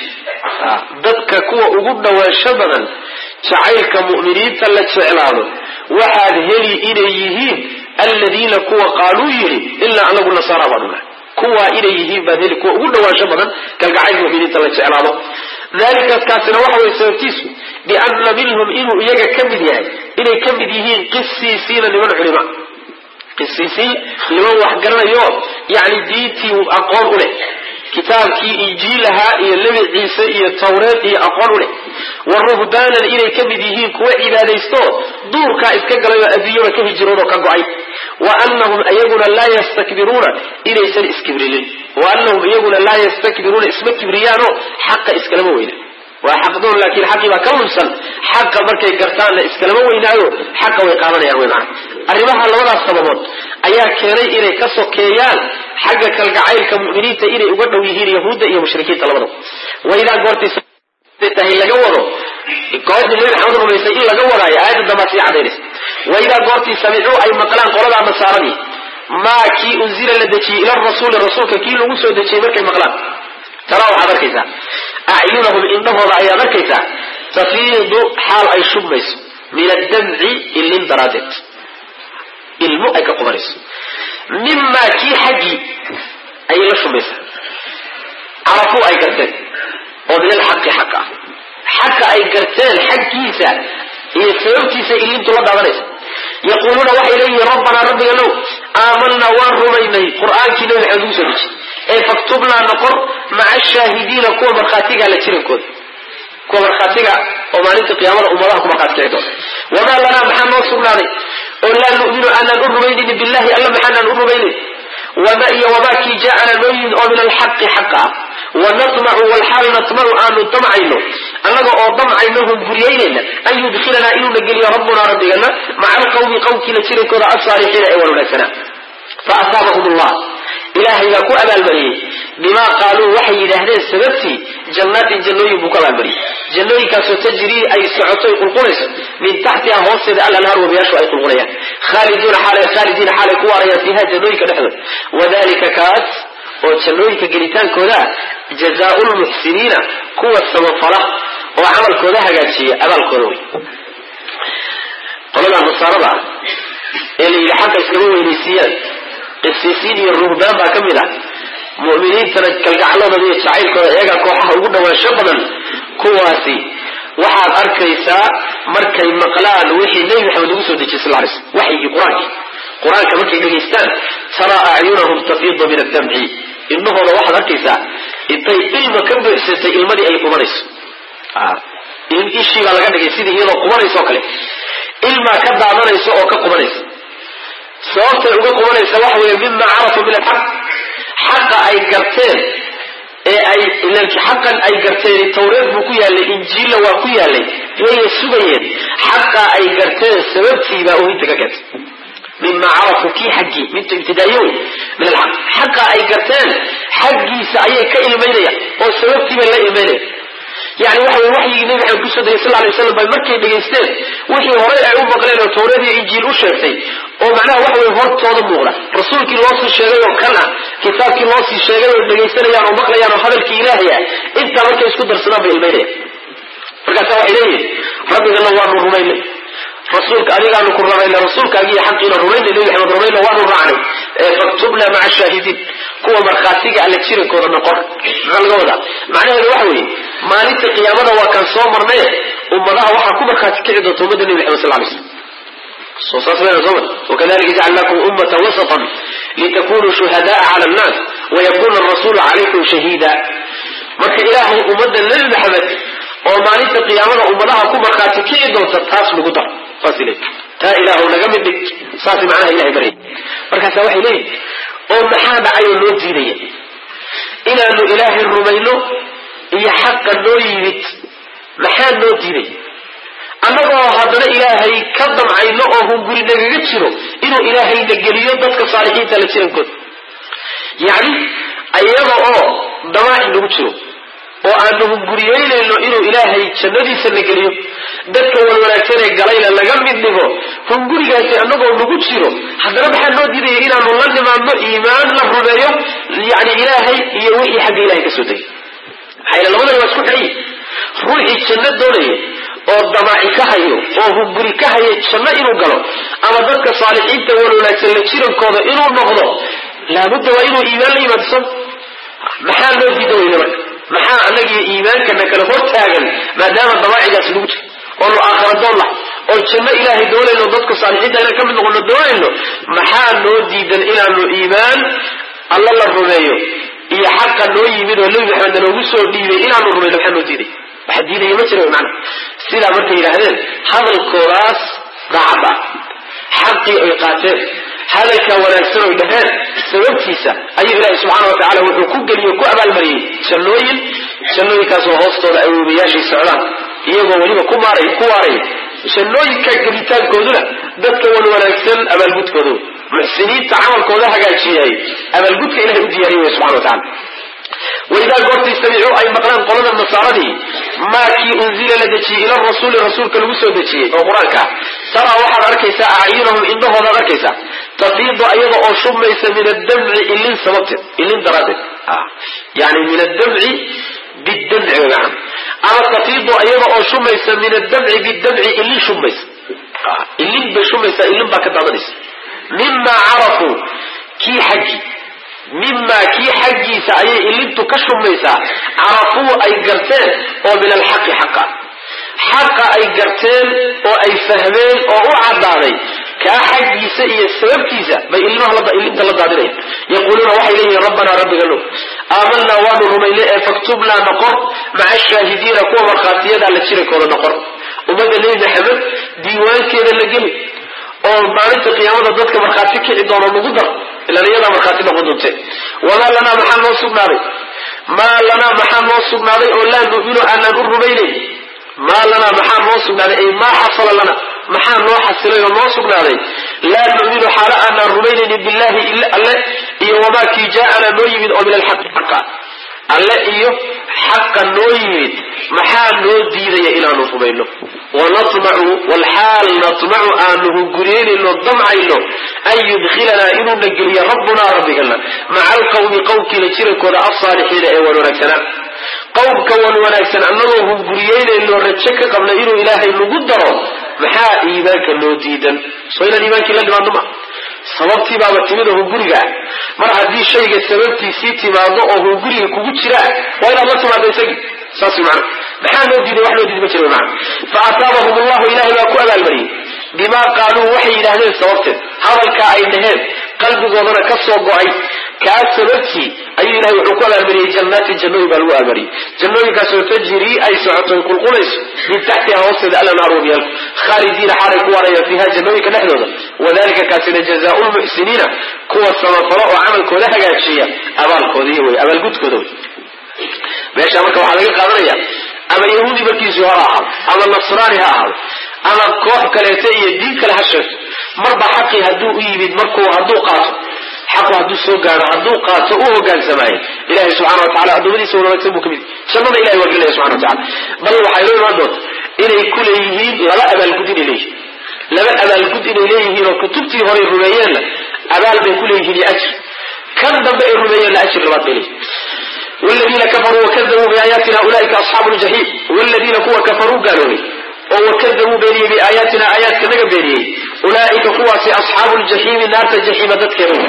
ضدك كوا أغو وانشبرا تعيل كمؤمنين تلتعلانوا وحاد هلي إليه الذين كوا قالوا يلي إلا أنه النصارى بدنا كوا إليه بدهل كوا أغو وانشبرا كالقعيل مؤمنين تلتعلانوا ذلك كاسنا وحوى يسوكيسو بأن منهم إنه إيجا كمد يعني إنه كمد يهين قسيسين لمن علماء قسيسين لمن وحقرنا يوم يعني ديتي وأقوال أولي كتاب كي إنجيلها إيا اللبع عيسى إيا التوراة إيا أقوال أولي والرهبانا إنه كمد يهين كوا إبادة يستوى دور كائد كقل وأبيون كهجرون وكقعي وأنهم أيقنا لا يستكبرون إنه يسر إسكبرين وأنهم أيقنا لا يستكبرون اسم كبريانو حق إسكلموين وحقدون لكن حقي ما كونسا حق مركي قرطان لإسكلموين حق ويقامنا يروي معه الرماح اللوضع السببون أيها كيري إلي كسو كيان حق كالقعيل كمؤمنين تإلي أقدوا يهير يهود إيا مشركين تلوضوا وإذا قرتي سبتهي لقوضوا قوات الليل حمدهم يسئين لقوضوا أي آيات الدماسي عدينس وإذا قرتي سمعوا أي مقلان قربع مسارني ما كي أنزل لديكي إلى الرسول الرسول كي لغسو ديكي مركي مقلان تراو عبركيسا أعينهم إنه رأي عبركيسا تفيض حال أي شبيس من الدمع اللي اندرادت المؤك قبرس مما كي حقي أي لا شبيس عرفوا أي قرتين ومن الحق حقا حق أي قرتين حقيسا هي سيوتيسا اللي انتو لدى عبريسا يقولون وحي إليه ربنا ربنا لو آمنا وارميني قرآن كي نوع عدوسا بيش اي فاكتبنا نقر مع الشاهدين كوا مرخاتيك على تشيرين كود كوا مرخاتيك وما ننت قيامنا أمراها كوا مرخاتيك عدوس وما لنا محمد وصلناني ولا نؤمن أن نؤمن بالله ألا محنا نؤمن وما إيا وما كي جاءنا نؤمن من الحق حقا ونطمع والحال نطمع أن نطمعينه أنه أطمعينهم بريين أن يدخلنا إنه نقل يا ربنا ربنا مع القوم قوم كلا تشيرين كود الصالحين أولا سنة فأصابهم الله إلهي لكو أبا البري بما قالوا وحي لهذين سببتي جنات جنوي بكبا البري جنوي كاسو تجري أي سعطي قلقونس من تحتها هوسد على النهر وبياشو أي قلقونيا خالدون حالي خالدين حالي كواريا فيها جنوي كنحن وذلك كات وجنوي كجريتان كودا جزاء المحسنين كوى السمفرة وعمل كودا هجاتشي أبا الكروي قلنا المصاربة اللي لحق يسلموا إليسيان قسيسين الرهبان با كمدا مؤمنين كالقعلون دي شعيل كودا كوحا وقلنا وشبنا كواسي waxaad arkaysaa markay maqlaan wixii nabi maxamed ugu soo dejiyay sallallahu alayhi wasallam wixii quraanka quraanka markay dhageystaan tara a'yunahum tafiidu min ad-dam'i innahooda waxaad arkaysaa intay ilma ka buuxsatay ilmadii ay qubanayso ah in ishiga laga dhigay sidii iyadoo qubanayso kale ilma ka daadanayso oo ka qubanayso sababta uga qubanayso waxa weeye mimma arafu bil haqq haqa ay garteen ee ay ilaalki xaqan ay garteen tawreed buu ku yaalay injiil waa ku yaalay way subayeen xaqa ay garteen sababtiiba oo inta ka gatay mimma arafu ki xaqi mid ibtidaayoy min alhaq xaqa ay garteen xaqiisa ayay ka ilmeynayaan oo sababtiiba la ilmeynayaan يعني waxa way waxyi nabi maxamed ku soo diray sallallahu alayhi wasallam bay markay dhageysteen wixii hore ay u maqleen oo tawreed iyo injiil u sheegtay oo macnaha waxa way hortooda muuqda rasuulkii loo soo sheegay oo kana kitaabkii loo soo sheegay oo dhageysanayaan oo maqlayaan oo hadalkii ilaahay ah inta markay isku darsadaan bay ilmeeyeen markaas waxa ilaahay rabbigana waa rumaynay rasuulka adigaanu ku rumaynay rasuulkaaga iyo xaqiina rumaynay nabi maxamed rumaynay waa rumaynay faktubna ma'a shahidin kuwa markhaatiga alla jirankooda noqon qalgooda macnaheedu waxa weeye maalinta qiyaamada waa kan soo marnay ummadaha waxa ku markhaati kici doonta ummadda nabi maxamed sallallahu alayhi wasallam صوصات بين الزمن وكذلك جعلناكم أمة وسطا لتكونوا شهداء على الناس ويكون الرسول عليكم شهيدا marka ilaahay ummadan nabi maxamed oo maalinta qiyaamada ummadaha ku markhaati kici doonta taas lagu dar fasile taa ilaahu naga mid dhig saasi macnaha ilahay baray markaasa waxay leeyihin oo maxaa dhacay oo loo diidaya inaanu ilaahay rumayno iyo xaqa noo yimid maxaa noo diiday annagoo haddana ilaahay ka damcayno oo hunguri nagaga jiro inuu ilaahay na geliyo dadka saalixiinta la jirankooda yacni ayaga oo damaaci nagu jiro oo aanu hunguriyeynayno inuu ilaahay jannadiisa na geliyo dadka walwanaagsan ee galayna laga mid dhigo hungurigaasi annagoo nagu jiro haddana maxaa noo diidaya inaanu la nimaadno iimaan la rumeeyo yacni ilaahay iyo wixii xagga ilahay ka soo degay maxaa ila labadana waa isku xidhan ruuxii janno doonaya oo damaaci ka hayo oo hunguri ka hayo janno inuu galo ama dadka saalixiinta walwanaagsan la jirankooda inuu noqdo laabudda waa inuu iimaan la yimaadso maxaa loo diida weyne marka maxaa annagiyo iimaankana kala hortaagan maadaama damaacigaas lagu jiro oo nu aakhara doon lahay oo janno ilaahay doonayno dadka saalixiinta inaan ka mid noqono doonayno maxaa noo diidan inaanu iimaan alla la rumeeyo iyo xaqa noo yimid oo nebi maxamed noogu soo dhiibay inaanu rumayno maxaa noo diiday waxa diidaya ma jira macna sidaa markay yidhaahdeen hadalkoodaas daacadda xaqii ay qaateen hadalka wanaagsan oy dhaheen sababtiisa ayuu ilaahay subxaana watacaala wuxuu ku geliyo ku abaalmariyey jannooyin jannooyinkaasoo hoostooda ay webayaashii socdaan iyagoo weliba ku maaray ku waaraya jannooyinka gelitaankooduna dadka wan wanaagsan abaalgudkooda muxsiniinta camalkooda hagaajiyay abaalgudka ilahay u diyaariyey way subxana watacala waidaa goorta istamicuu ay maqlaan qolada nasaaradii maa kii unzila la dejiyey ila rasuuli rasuulka lagu soo dejiyey oo qur-aanka taraa waxaad arkaysaa acyunahum indhahoodaad arkaysaa tafiidu ayada oo shubmaysa min addamci ilin sababteed ilin daraaddeed yani min addamci bidamci weyaan ama tafiidu ayada oo shubmaysa min addamci bidamci ilin shubmaysa ilin bay shubmaysaa ilin baa ka daadanaysa mima carafuu kii xaggi mimaa kii xaggiisa ayay ilintu ka shubmaysaa carafuu ay garteen oo min alxaqi xaqa xaqa ay garteen oo ay fahmeen oo u caddaaday kaa xaggiisa iyo sababtiisa bay ilinta la daadinayan yaquuluuna waxay leeyihiin rabbanaa rabbigano aamanaa waanu rumaynay ee faktubnaa noqor maca ashaahidiina kuwa markhaatiyadaa la jirankooda noqor ummadda nebi maxamed diiwaankeeda la geli oo maalinta qiyaamada dadka markhaati kici doono nagu dar ilan iyadaa markhaati noqon doonte wamaa lanaa maxaa noo sugnaaday maa lanaa maxaa noo sugnaaday oo laa nu'minu aanaan u rumaynayn maa lanaa maxaa noo sugnaaday ay maa xasala lana maxaa noo xasilay oo noo sugnaaday laa nu'minu xaalo aanaan rumaynaynin billahi ila alle iyo wamaa kii jaaana noo yimid oo min alxaqi xaqa alle iyo xaqa noo yimid maxaa noo diidaya inaanu rumayno wanatmacu walxaal natmacu aanu hunguriyeynayno damcayno an yudkhilanaa inuuna geliyo rabbunaa rabbigana maca alqawmi qowmkiina jirankooda alsaalixiina ee wan wanaagsanaa qowmka wan wanaagsan annagoo hunguriyeynayno rajo ka qabna inuu ilaahay nagu daro maxaa iimaanka noo diidan soo inaan iimaankii la dhimaadno ma sababtii baaba timid oo hunguriga ah mar haddii shayga sababtiisii timaado oo hunguriga kugu jira waa inaad la timaado isagii saas macna maxaa noo diiday wax noo diiday ma jiro macna fa ataabahum allahu ilaahay baa ku abaalmariyey bimaa qaaluu waxay yidhaahdeen sababteed hadalkaa ay dhaheen qalbigoodana ka soo go-ay kaa sababtii ayuu ilahay wuxuu ku abaalmariyey jannaati jannooyin baa lagu abaalmariyey jannooyinkaasoo tajrii ay socoto ay qulqulayso min taxtiha hoosteeda alanhaar wabiyaalku khaalidiina xaalay ku waarayaan fiiha jannooyinka dhexdooda wadalika kaasina jazaau lmuxsiniina kuwa samafalo oo camalkooda hagaajiya abaalkoodaiyo wey abaalgudkooda wey meesha marka waxaa laga qaadanaya ama yahuudi markiisu hor ahaado ama nasraani ha ahaado ama koox kaleeto iyo diin kale ha sheegto marba xaqii hadduu u yimid markuu hadduu qaato xaqu hadduu soo gaaro hadduu qaato u hogaansamaayo ilahay subxana watacala addoommadiisa wanaagsan buu ka mid jannada ilahay waa gelinaya subxana watacala bal waxay loo imaan doonta inay ku leeyihiin laba abaalgud inay leeyihiin laba abaalgud inay leeyihiin oo kutubtii horay rumeeyeenna abaal bay ku leeyihiin iyo ajir kan dambe ay rumeeyeenna ajir labaad bay leeyihin والذين كفروا وكذبوا بآياتنا أولئك أصحاب الجحيم والذين كوا كفروا قالوا وكذبوا بيني بآياتنا آيات كنك بيني أولئك كوا أصحاب الجحيم نار الجحيم تذكرون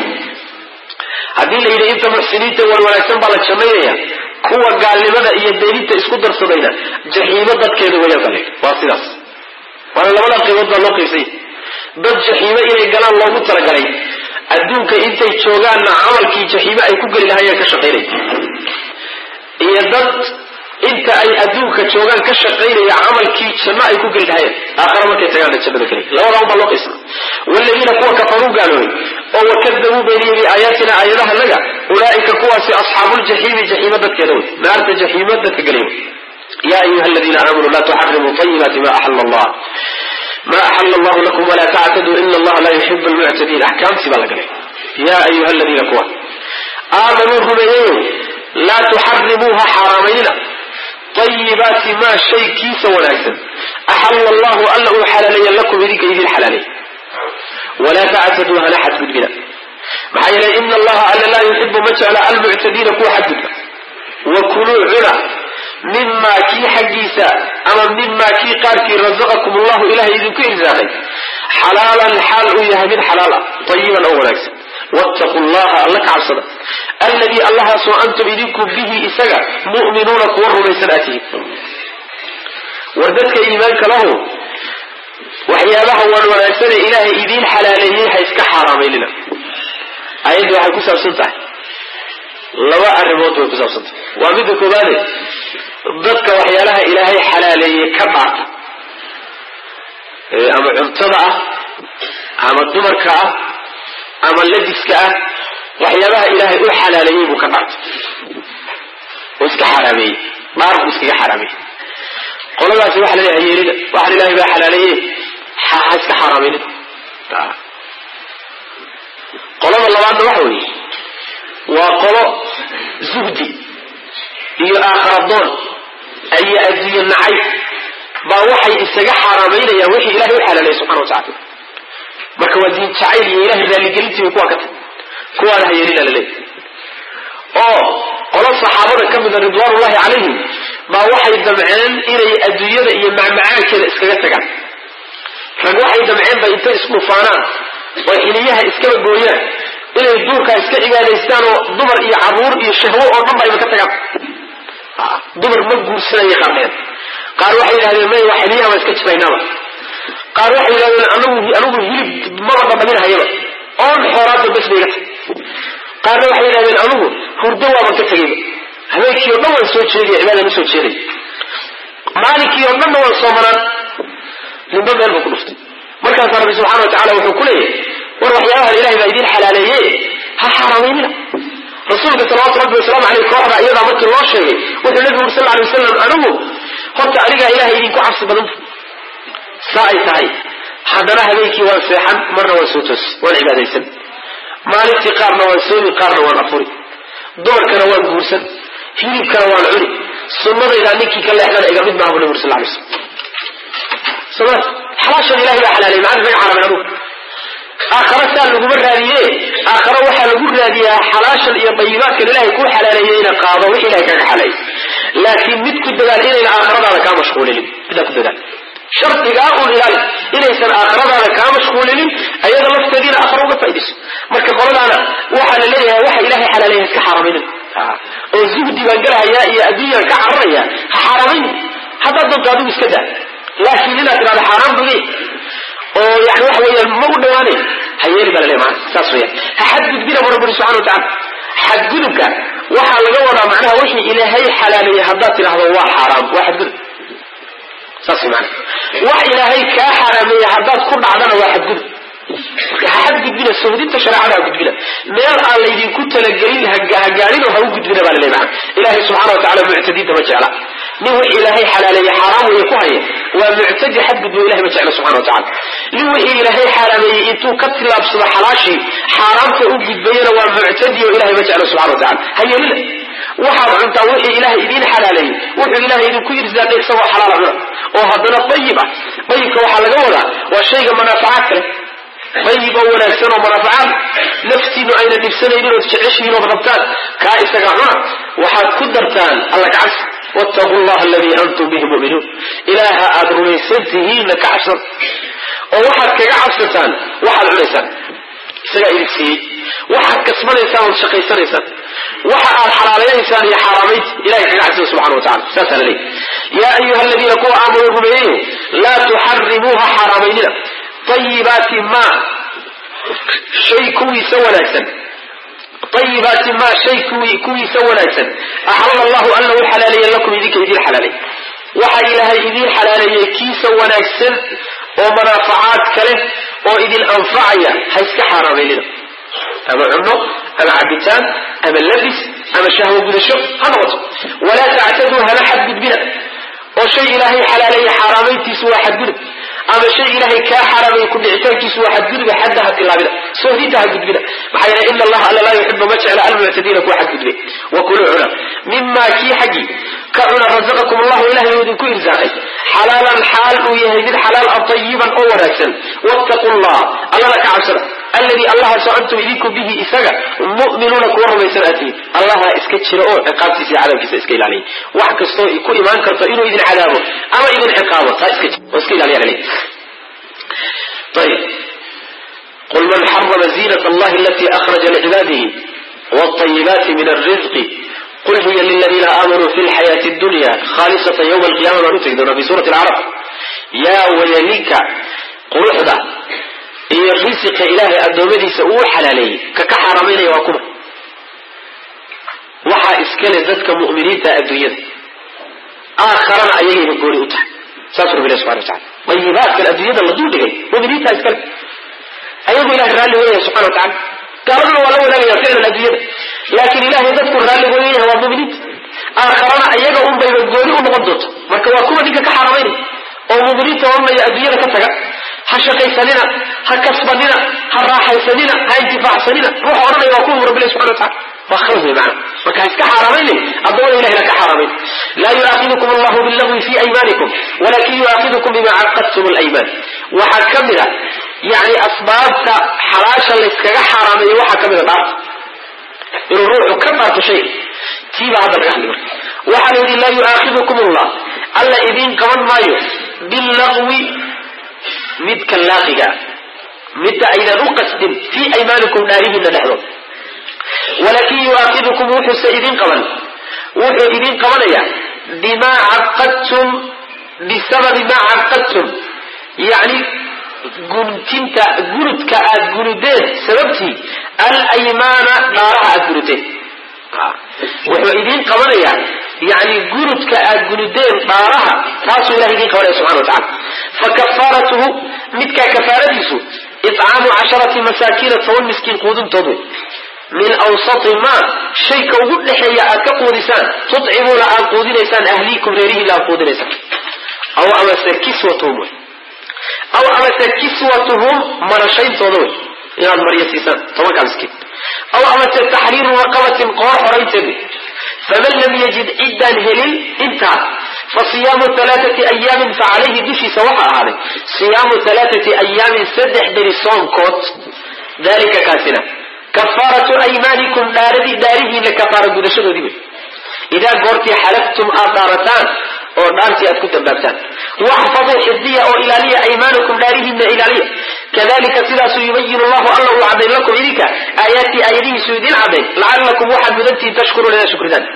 هذه اللي إنت محسنين والولاكسن بالك شمية كوا قال لماذا إيا بيني تسكدر صبينا جحيم تذكروا ويغلق واصلاص وانا لما لقي وضع لقي سي ضد جحيم إلي قال الله مترق علي adduunka intay joogaanna camalkii jaxiime ay ku geli lahaayeen ka shaqaynay iyo dad انت اي ادوك جوغان كشقينيا عملكي جنة اي كوغل دهاية اخر ما كيتغان الجنة كلي لو رأوا الله اسم والذين كوا كفروا قالوا او كذبوا بيني بآياتنا آياتها لغا اولئك كوا سي اصحاب الجحيم جحيم دك كدون نار جحيم دك قليم يا ايها الذين امنوا لا تحرموا طيبات ما احل الله ما احل الله لكم ولا تعتدوا ان الله لا يحب المعتدين احكام سبا لقلي يا ايها الذين كوا امنوا رميين لا تحرموها حرامين طيبات ما شيء كيس ولكن أحل الله ألا حلالي لكم ذيك إذي الحلالي ولا تعتدوها لحد بالبلا محايا إن الله ألا لا يحب مجعل المعتدين كو حدد وكلوا عنا مما كي حقيسا أما مما كي قاركي رزقكم الله إله إذن كو إرزاقي حلالا حال يهمين حلالا طيبا أو ولكن واتقوا الله لك عبصدا الذي الله سوى أنتم إذنكم به إساقا مؤمنون قواروا من سنأته وردتك إيمانك له وحيابها والوناسان إله إذين حلاليه حيثك حرامين لنا آيات واحد كسر سنته لواء الرموت وكسر سنته ومدك ذلك ضدك وحيالها إلهي حلاليه كبعت أما امتضع أما الدمر كأه أما اللبس كأه وحيابها إلهي أول حلاليه مكبعت وإسك حرامي ما أعرف إسك حرامي قولوا بقى سيوح لله هيرين وحل إلهي بقى حلاليه إسك حرامي قولوا الله عنده وحوي وقولوا زهدي إيه آخر الضون أي أدي النعي بوحي إسك حرامين يا وحي إلهي حلاليه سبحانه وتعالى marka waa diin jacayl iyo ilaahay raaligelintii ku akata kuwana hayirina laleey oo qolo saxaabada kamid ah ridwanullahi calayhim baa waxay damceen inay adduunyada iyo macmacaankeeda iskaga tagaan rag waxay damceen ba intay isku faanaan oo xiliyaha iskaba gooyaan inay duurka iska cibaadaystaan oo dumar iyo caruur iyo shahwo oo dhan bay ka tagaan dumar ma guursanay qaareen qaar waxay yiraahdeen may wax xiliyaha iska jibaynaba قال وحي لأن أنه أنه هلب مرة بدنا هيبة أون حرات بس بيجت قال وحي لأن أنه هردوا من كتير هذاك يوم ما نسوي شيء عبادة نسوي شيء مالك يوم ما نصومنا لباب البكرة مركز رب سبحانه وتعالى وحكله وروح يا أهل الله بيدين حلاليه ها حرامين رسولك صلى الله عليه وسلم عليه الصلاة أيضا مت الله شيء والنبي صلى الله عليه وسلم أنه قلت عليك إلهي إنك عفص بدم ساعي ساعي حضرها هذيك والسيحان مرة وسوتس والعبادة يسن مالك قارنا والسومي قارنا والأفوري دور كنوان بورسن هيرب كنوان عري سنة إذا نكي كلا إحنا إقامد معه النبي صلى الله عليه وسلم سمعت حلاشا إلهي بحلالي معنا زي حرام العروب آخر سال لقبر هذه آخر وحا لقبر هذه حلاشا إيا طيبات كان إلهي كل حلاليين قاضوا وإلهي كان حلالي لكن مد كد دلالين إلى آخر هذا كان مشغول لي بدا كد دلال شرط قاقوا إلهي إليس الآخر هذا كان مشغول لي أيضا مفتدين آخروا بفايدس مركب قولنا أنا وحا لليه وحا إلهي حلاليه كحرامين وزهدي بانقلها يا إيا أدية كحرية حرامين هذا ضد هذا مسكدا لكن لنا ترى حرام بذي ويعني واحد الموضوع دواني هيالي بلا ليه معنا ساسويا حدد بنا ربنا سبحانه وتعالى حددك واحد لقونا معناها وحي إلهي حلالي هدات لهذا هو حرام واحد قد ساسي معنا وحي إلهي كحرامي هدات كل عدنا واحد قد حدد بنا السهودين تشرعنا قد بنا ميال قال لي كنت لقليل هقالين وهو قد بنا بلا ليه معنا إلهي سبحانه وتعالى معتدين تمجعلا نهو إلهي حلالي حرام ويكوهي ومعتدي حد بدو إلهي مجعله سبحانه وتعالى نهو إلهي حرامي إنتو كتل أبصد حلاشي حرام كأوجد بينا ومعتدي وإلهي مجعله سبحانه وتعالى هيا لله وحاب عن توحي إلهي إذين حلالي وحي إلهي إذين كل رزاق يكسوا حلال عنا وهذا طيبة طيبك وحال قولا والشيء منافعات طيبة ونفسنا ومنافعات نفسي نعين نفسنا إذين وتشعشين وضبطان كائسة عنا وحاد كدرتان الله كعس واتقوا الله الذي أنتم به مؤمنون إله أدروني سنتهين لك عشر وواحد كعصرتان واحد عنيسان سيئ السيء واحد كسمان إنسان وشقي سنسان واحد الحلالين إنسان يا حراميت إلهي كعزه سبحانه وتعالى سأسأل لي يا أيها الذين قوا آمنوا بمئين لا تحرموها حراميننا طيبات ما شيء كوي سوى لكسن طيبات ما شيء كوي كوي سوناكسا أحل الله أنه حلالي لكم إذيك إذي الحلالي وحا إلهي إذي الحلالي كي سوناكسا ومنافعات كله وإذي الأنفعية حيث حرامي لنا أما عمو أما عبتان أما اللبس أما شهوة بن الشق هذا وصف ولا تعتدوا هلا حد بنا وشيء إلهي حلالي حرامي تسوى حد بنا أما شيء إلهي كحرامي كل عتاك تسوى حد بنا حدها في الله بنا سوهيتها حد بنا بحيث إن الله ألا لا يحب مجعل ألم يعتدينك واحد بنا وكل عنا مما كي حقي كعنا رزقكم الله إلهي ودنكو إرزاقي حلالا حال ويهدد حلال طيبا أو ونكسا واتقوا الله الله لك عبسنا الذي الله سأنتم إذيكم به إساقا مؤمنون كورا بيسرأتين الله إسكتشرؤوا عقابتي سي عذاب كيسا إسكيل عليه واحد كستو يكون إيمان كرطئينه إذن عذابه أما إذن عقابه تا إسكتش وإسكيل عليه عليه طيب قل من حرم زينة الله التي أخرج لعباده والطيبات من الرزق قل هي للذين آمنوا في الحياة الدنيا خالصة يوم القيامة ونتقدنا في سورة العرب يا ويليك قرحضة إيه الرزق إلهي أدومدي سأول حلالي ككحرمين يواكما وحا إسكال ذاتك مؤمنين تأدوية آخرنا أيه يقولي أتح سأسر بالله سبحانه وتعالى طيبات كالأدوية اللي دول لغي مؤمنين تأسكال أيه إله الرالي وإيه سبحانه وتعالى قالوا ولو لا يفعل الأدوية لكن إله ذاتك الرالي وإيه هو مؤمنين آخرنا أيه أم بين القولي ومغضوط مركواكما ديك كحرمين ومؤمنين تأمي أدوية كتك هشقيسننا هكسبننا هراحيسننا هانتفاعسننا روح أولا يوكوه رب الله سبحانه وتعالى وخرجني معنا وكهس كحرمين أضوان إله لك حرمين لا يؤاخذكم الله باللغو في أيمانكم ولكن يؤاخذكم بما عقدتم الأيمان وحكمنا يعني أسباب حراشا لسكك حرمين وحكمنا بعض الروح كبرت شيء تيب هذا الرحل وحنودي لا يؤاخذكم الله ألا إذين كمان مايو باللغو مدك اللاغية مدى أيضا أقصد في أيمانكم نارهن نحن ولكن يؤاخذكم وحو سيدين قبل وحو إذين قبل بما عقدتم بسبب ما عقدتم يعني قنتنت قلتك أقلدين سببتي الأيمان نارها أقلدين وحو إذين قبل يعني قلتك أقلدين نارها تاسو إله إذين قبل سبحانه وتعالى فكفارته متك كفارته إطعام عشرة مساكين طول مسكين قودن تضوي من أوسط ما شيء كوجود لحيا كقودسان تطعمون عن قودنسان أهليكم غيره لا قودنسان أو أمس كسوتهم أو أمس كسوتهم مرشين تضوي إلى المرية سيسان طبعا مسكين أو أمس تحرير رقبة قار حريت به فمن لم يجد عدا هلل انتهى فصيام ثلاثة أيام فعليه دشي سواء عليه صيام ثلاثة أيام سدح برسون كوت ذلك كاسنا كفارة أيمانكم داردي داره لكفارة قدشة دي إذا قرتي حلفتم آثارتان أو دارتي أتكت بابتان واحفظوا حفظية أو إلالية أيمانكم دارهن إلالية كذلك سلا سيبين الله الله عبد لكم إليك آياتي آياته سيدين عبد لعلكم واحد مدنتي تشكروا لنا شكر ذلك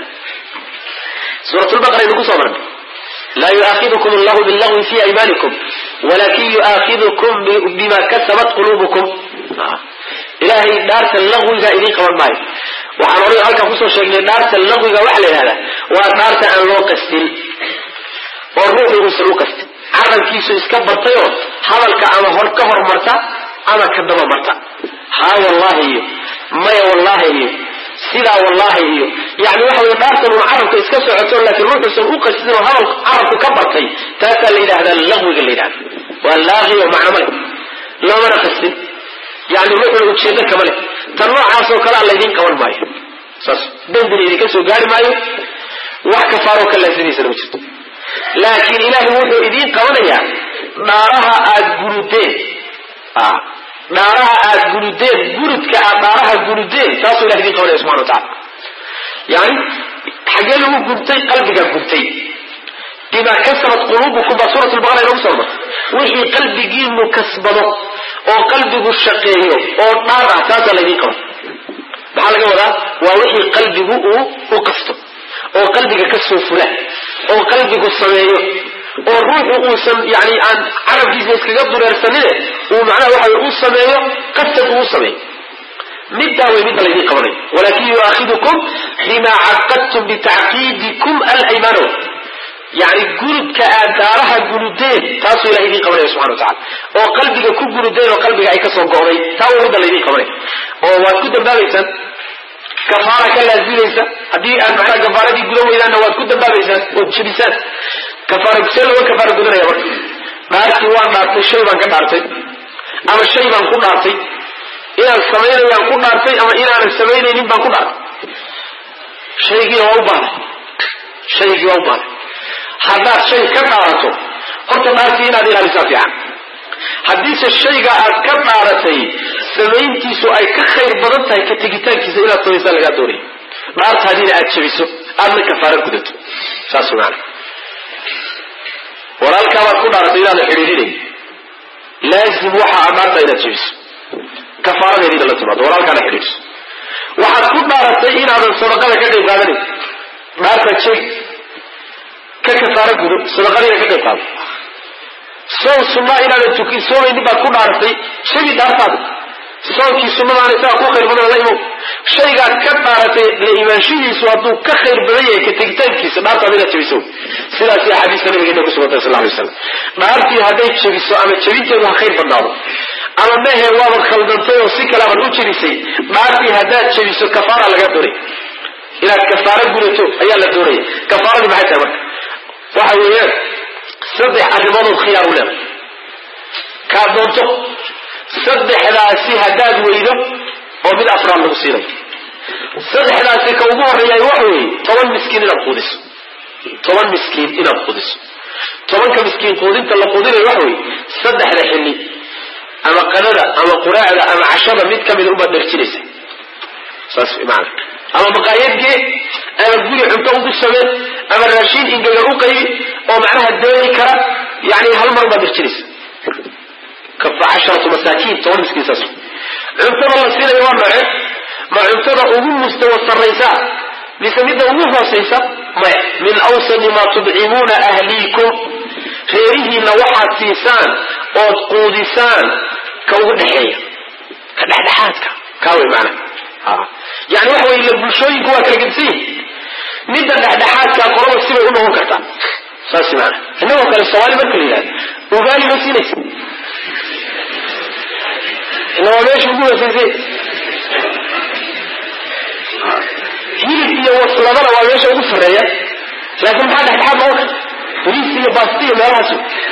سورة البقرة يقول صبرا لا يؤاخذكم الله باللغو في أيمانكم ولكن يؤاخذكم بما كسبت قلوبكم آه. إلهي دارت اللغو إذا إذين قبل ماي وحنوري هلك فسو شكل دارت اللغو إذا وحلي هذا ودارت أن لو قستل والروح يغسل قستل عرم كيسو إسكبر طيور حضلك أما هركهر مرتا أما كدما مرتا ها والله إيه ما والله إيه سيدا والله إيه يعني واحد دارت العرب كيسكسو عطور لكن روح يغسل قستل وهذا عرب كبر طي تاسا لإله هذا اللغو إذا لإله واللاغي ومعنى ملك لو ما نقستل يعني روح الوجهه كمله تنوع عاصو كلا الذين قول ماي صح بندري دي كسو غاري ماي wax ka faaro kala sidii jirto laakiin ilaahi wuxuu idin qabanaya naaraha aad gurudeen ah naaraha aad gurudeen gurudka aad naaraha gurudeen taas ilaahi idin qabanaya subhanahu wa ta'ala yani xagee lagu gurtay qalbiga gurtay bima kasabat qulubukum basura al-baqara ila musawwar wixii qalbigiinu kasbado oo qalbigu shaqeeyo oo dhaara taas la idin qabo waxa laga wadaa waa wixii qalbigu uu u qasto oo qalbiga ka soo fula oo qalbigu sameeyo oo ruuxu uu sam yaani aan arabkiisa iskaga dureersanine uu macnaha waxa uu sameeyo qasad uu sameeyo مدة ومدة الذي قبلي ولكن يؤاخذكم بما عقدتم بتعقيدكم الأيمان يعني قلت كأدارها قلودين تاسو إلى إذن قبلي سبحانه وتعالى وقلبك كل قلودين وقلبك أي كسر قولي تاو مدة الذي قبلي وواتكد بابيسا كفارة كاللازيليسا هذه المعنى كفارة دي قلوا إذا أنه واتكد بابيسا وتشبسان كفارة كسير وكفارة قدنا يا ورد مارتي وان مارتي الشيء بان كدارتي أما الشيء بان كدارتي إلى السمين يان كدارتي أما إلى السمين يان بان كدارتي شيء يوبان شيء يوبان هذا شيء كدارته قلت مارتي إلى دي غالساتي عام حديث الشيء كدارتي سمين تيسو أي كخير بدنتها كتجتان كيس إلى الطويسان لقادوري مارت هذين أتشبسو أما كفارة قدرته ساسو معنا ورالك ما تكون على طيلان الحريرين لازم وحا أمارتا إلى تجيس كفارة يريد الله تبعد ورالك على حرير وحا تكون على طيلان هذا الصدقاء كده يقابلني مارتا شيء ككفارة قدر صدقاء كده يقابل صوم سنة إلى التوكي صوم إني بكون على طيل شيء دارتا صوم كي سنة ما نساء كو خير بدن الله يمو شيء كفارة لإيمان شيء سواتو كخير بدن كتكتان كيس مارتا إلى تجيسو سلاسي حديث النبي كده بسم صلى الله عليه وسلم مارتي هذا تشبيسو أما تشبيته هو خير بالنار أما ما هي وابد خلدنتي وسيك لما نوتشبيسي مارتي هذا تشبيسو كفارة لقدوري إلى كفارة قلتو أيها لقدوري كفارة بحيث أمر وحويات صدح الرمض الخيار ولا كابدونتو صدح راسي هداد ويده ومن أفرام المصيري صدح راسي كوبور رياي وحوي طوال مسكين القدس طبعا مسكين إلى القدس طبعا كمسكين قودين تلا قودين الوحوي صدح لحني أما قنادة أما قراعدة أما عشرة ميت كامل أمة درتينيسة صاصفي معنا أما بقايات جي أما بقولي عمتهم بالسمين أما الراشين إن قلقوا قريب ومعناها الدواني كرا يعني هالمرة درتينيسة كف عشرة مساكين طبعا مسكين صاصفي عمتهم الله سينا يوان معه ما عمتهم أقول مستوى الصريساء بسميده أمه سيسا من أوسط ما تدعمون أهليكم خيره نوحة سيسان أو قودسان كون حية كدحدحاتك كاوي معنا آه. يعني وحوى إلا بلشوي كوا كالجنسين مدى دحدحاتك قرب السيبا يقول له كرتا ساسي معنا إنه كان السوالي بكري لها وقالي مسينيس إنه ماشي بقوة سيسي hilib iyo wasladana waa meesha ugu sareeya laakiin maxaa dhexdhexaad loo bariis iyo baastiyo meelahaas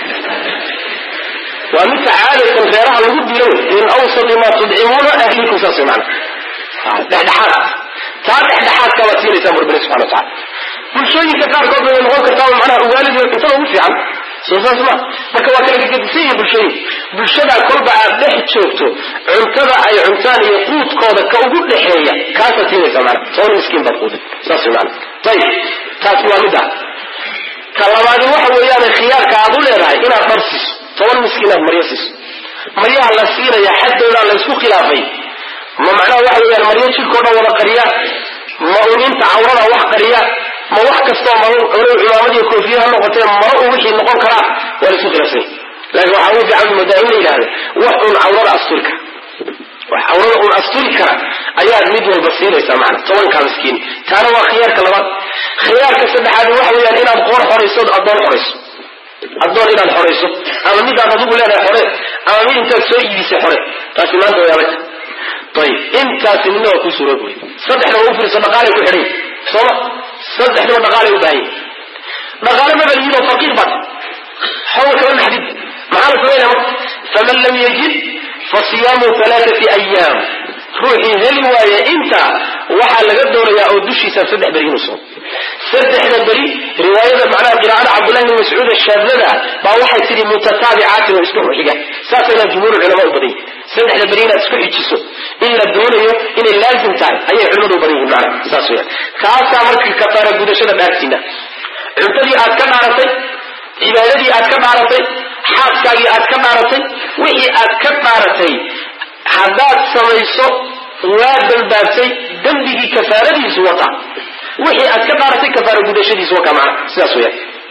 waa mid caadatan reeraha lagu dilo in awsadi ma tudcimuuna ahlikum saasay macna dhexdhexaad taa dhexdhexaad kala siinaysa rabbi subhanahu wa ta'ala bulshooyinka qaarkood way noqon kartaa macnaha ugaalidu inta ugu fiican soo saasma marka waa kala gedisiin bulshooyin bulshada kolba aad dhex joogto cuntada ay cuntaan iyo quudkooda ka ugu dhaxeeya kaasa siinaysa macna soo miskiin bad quud saas macna tayib taas waa mida kalabaadi waxa weeyaan khiyaarka aad u leedahay inaad darsiis toban miskiinaad mariyasiis mariyaha la siinaya xadooda la isku khilaafay ma macna waxa weeyaan mariyo jirkooda wada qariya ma uninta awrada wax qariya ما واحد كستوى مرور عمامدي يكون فيها نقطة مرور وحي نقول كراه ولا سوق نفسي لكن وحاول في عمل مدائن إلى هذا وحن عورة أسطولك وحاول أسطولك أياد مدوى البصيرة يسمعنا طبعا كمسكين ترى خيار كلمات خيار كسب هذا واحد يعني إلى القور حريص الدار حريص الدار إلى الحريص أنا ميد أنا أقول لا حريص أنا ميد أنت تسوي بيس حريص تسمعنا يا بس طيب أنت سننا وكل سورة بوي صدق لو أوفر صدقالي كحريم صلاة صدق لو دقالي وباهي دقالي ما بليه فقير بس حول كمان حديد معانا سوينا فمن لم يجد فصيام ثلاثة أيام روحي هلواية انت وحا لقد دور يا أودوشي سنسدح بريه نصر سدح بريه رواية معناها قراءة عبد الله بن مسعود الشاذلة ما وحا يسيري متتابعات ويسكوح حقا ساسنا جمهور العلماء بريه سدح بريه نسكوح يتشسو إلا الدولة إن اللازم تعالى أي علماء بريه معنا ساسويا كاسا مرك الكفارة قدشنا بارسينا عمتدي أتكم عرفي عبادتي أتكم عرفي حاسكاقي أتكم عرفي وحي أتكم عرفي حداد سميسو واد البابسي دنبي كفارة سوطا وحي أتكبارتي كفارة قدشة سوطا معنا سياسويا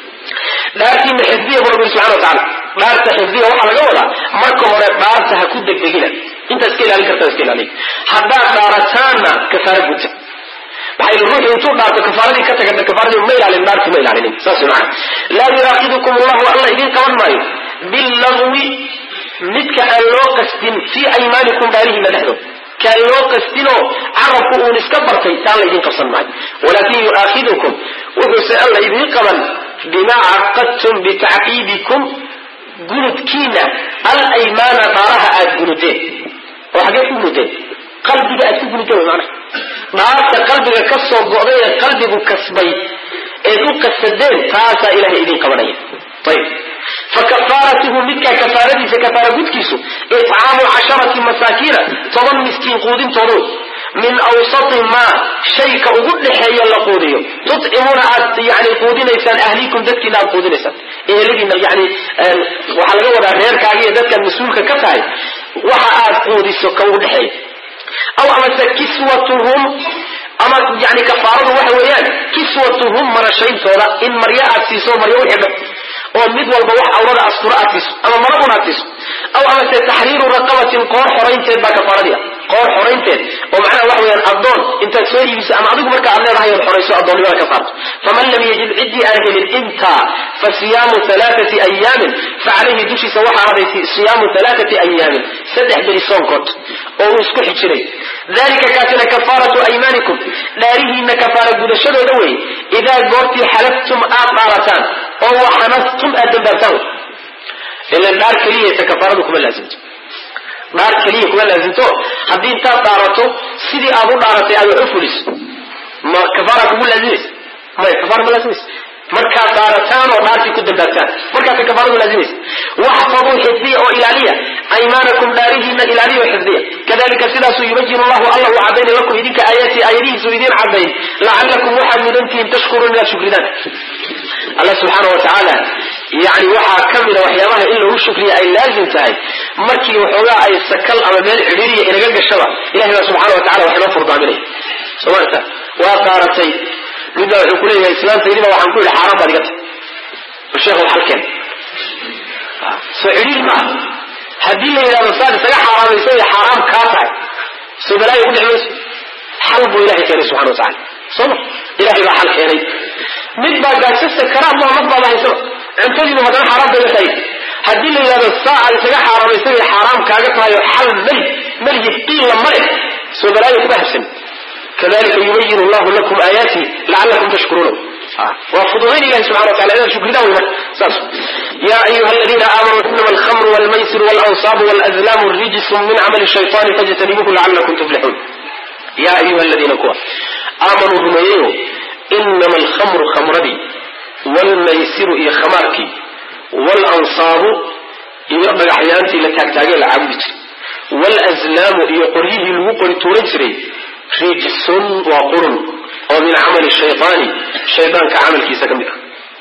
لكن حفظية بربي سبحانه وتعالى بارت حفظية وحا لقولا مركم ورات بارتها كودك بجينا انت اسكيل عليك انت اسكيل عليك حدا دارتانا كفاره غوت waxay ruuxu intuu dhaarto kafaaradii ka tagay kafaaradii ma ilaalin dhaartu ma ilaalin saas macna la yuraqidukum allah alla idin qaban maayo bil lagwi midka aan loo qasdin fi aymanikum daarihi madahdo kan loo qasdino arabku uu iska bartay taan la idin qabsan maayo walakin yu'akhidukum wuxuu alla idin qaban bima aqadtum bi ta'qidikum gudkiina al aymana daaraha aad gudeen oo xagee ku gudeen qalbiga aad ku gudeen macna dhaarta qalbiga ka soo go'day ee qalbigu kasbay ee ku qasadeen taasa ilaahay idin qabanaya tayib فكفارته مدك كفارتي كفارة قدكيسو إطعام عشرة مساكين طبعا مسكين قودين طرود من أوسط ما شيء كأقول لحي الله قوديه تطعمون يعني قودين إنسان أهليكم ذاتك لا قودين إنسان إيه لقينا يعني وحلقة وضع غير كاقية ذاتك المسؤول ككفاي وحقات قودي سو كأقول لحي أو أمسا كسوتهم أما يعني كفارة وحويان كسوتهم مرشين صورة إن مرياء أتسيسو مرياء وحبك ومد والبوح أوراد أسطراتيس أما مرقناتيس أو أما تحرير رقبة قور حرين تيد باك فاردية قور حرين تيد ومعنى وحويا الأبدون انت تسوري بس أما عدوك مركا الله رأيه الحريسو أبدون لما كفارت فمن لم يجد عدي أهل الإنتا فصيام ثلاثة أيام فعليه دوشي سواحة رضي صيام ثلاثة أيام سدح بريسون كوت ومسكح شري ذلك كاتل كفارة أيمانكم داريه إن كفارة قدشد دوي إذا قرتي حلفتم آقارتان وهو حنفتم أدبرتان إلا النار كلية كفارتكم اللازمت نار كلية كم اللازمتو حدين تا دارتو سيدي أبو دارتي أبو عفلس ما كفارتكم اللازمت ما كفارة اللازمت مركا دارتان ونارتي كدبرتان مركا كفارة اللازمت واحفظوا حفظية وإلالية أيمانكم دارهن إلالية وحفظية كذلك سلاس يبجن الله الله وعدين لكم إذنك آياتي آياتي سويدين عدين لعلكم محمدنتهم تشكرون لا شكرنا الله سبحانه وتعالى يعني وحا كمل وحيامها إلا هو الشكرية أي لازم تاي مركي وحوغا أي السكال أما مال عبيرية إلى قلق الشبع إلهي سبحانه وتعالى وحنا فرض عمله سمعت وقارتي لذا يقول يا إسلام سيدنا وحن كل حرام بلغت الشيخ الحلكين سعيد معه هدين إلى مصاد سيا حرام يسوي حرام كافع سبلا يقول حلوس حلب إلهي كان سبحانه وتعالى صنع إلهي لا حلق يعني من بعد أساس الكرام الله نبض الله يسوي عنتولي مثلا حرام بلغتي هدين إلى الساعة سيا حرام يسوي حرام كاقتها يحل ملي ملي يبقين لمرئ سبلا يتبهسن كذلك يبين الله لكم آياته لعلكم تشكرون وفضلين الله سبحانه وتعالى إذا شكر داوما يا أيها الذين آمنوا إنما الخمر والميسر والأنصاب والأزلام الرجس من عمل الشيطان فاجتنبوه لعلكم تفلحون يا أيها الذين كوا آمنوا بمينه إنما الخمر خمردي والميسر إيا خماركي والأنصاب يربق أحيانتي لتاكتاقي العبد والأزلام إيا قريه الوقر تورجري رجس وقرن ومن عمل الشيطان الشيطان كعمل كيسا كمدة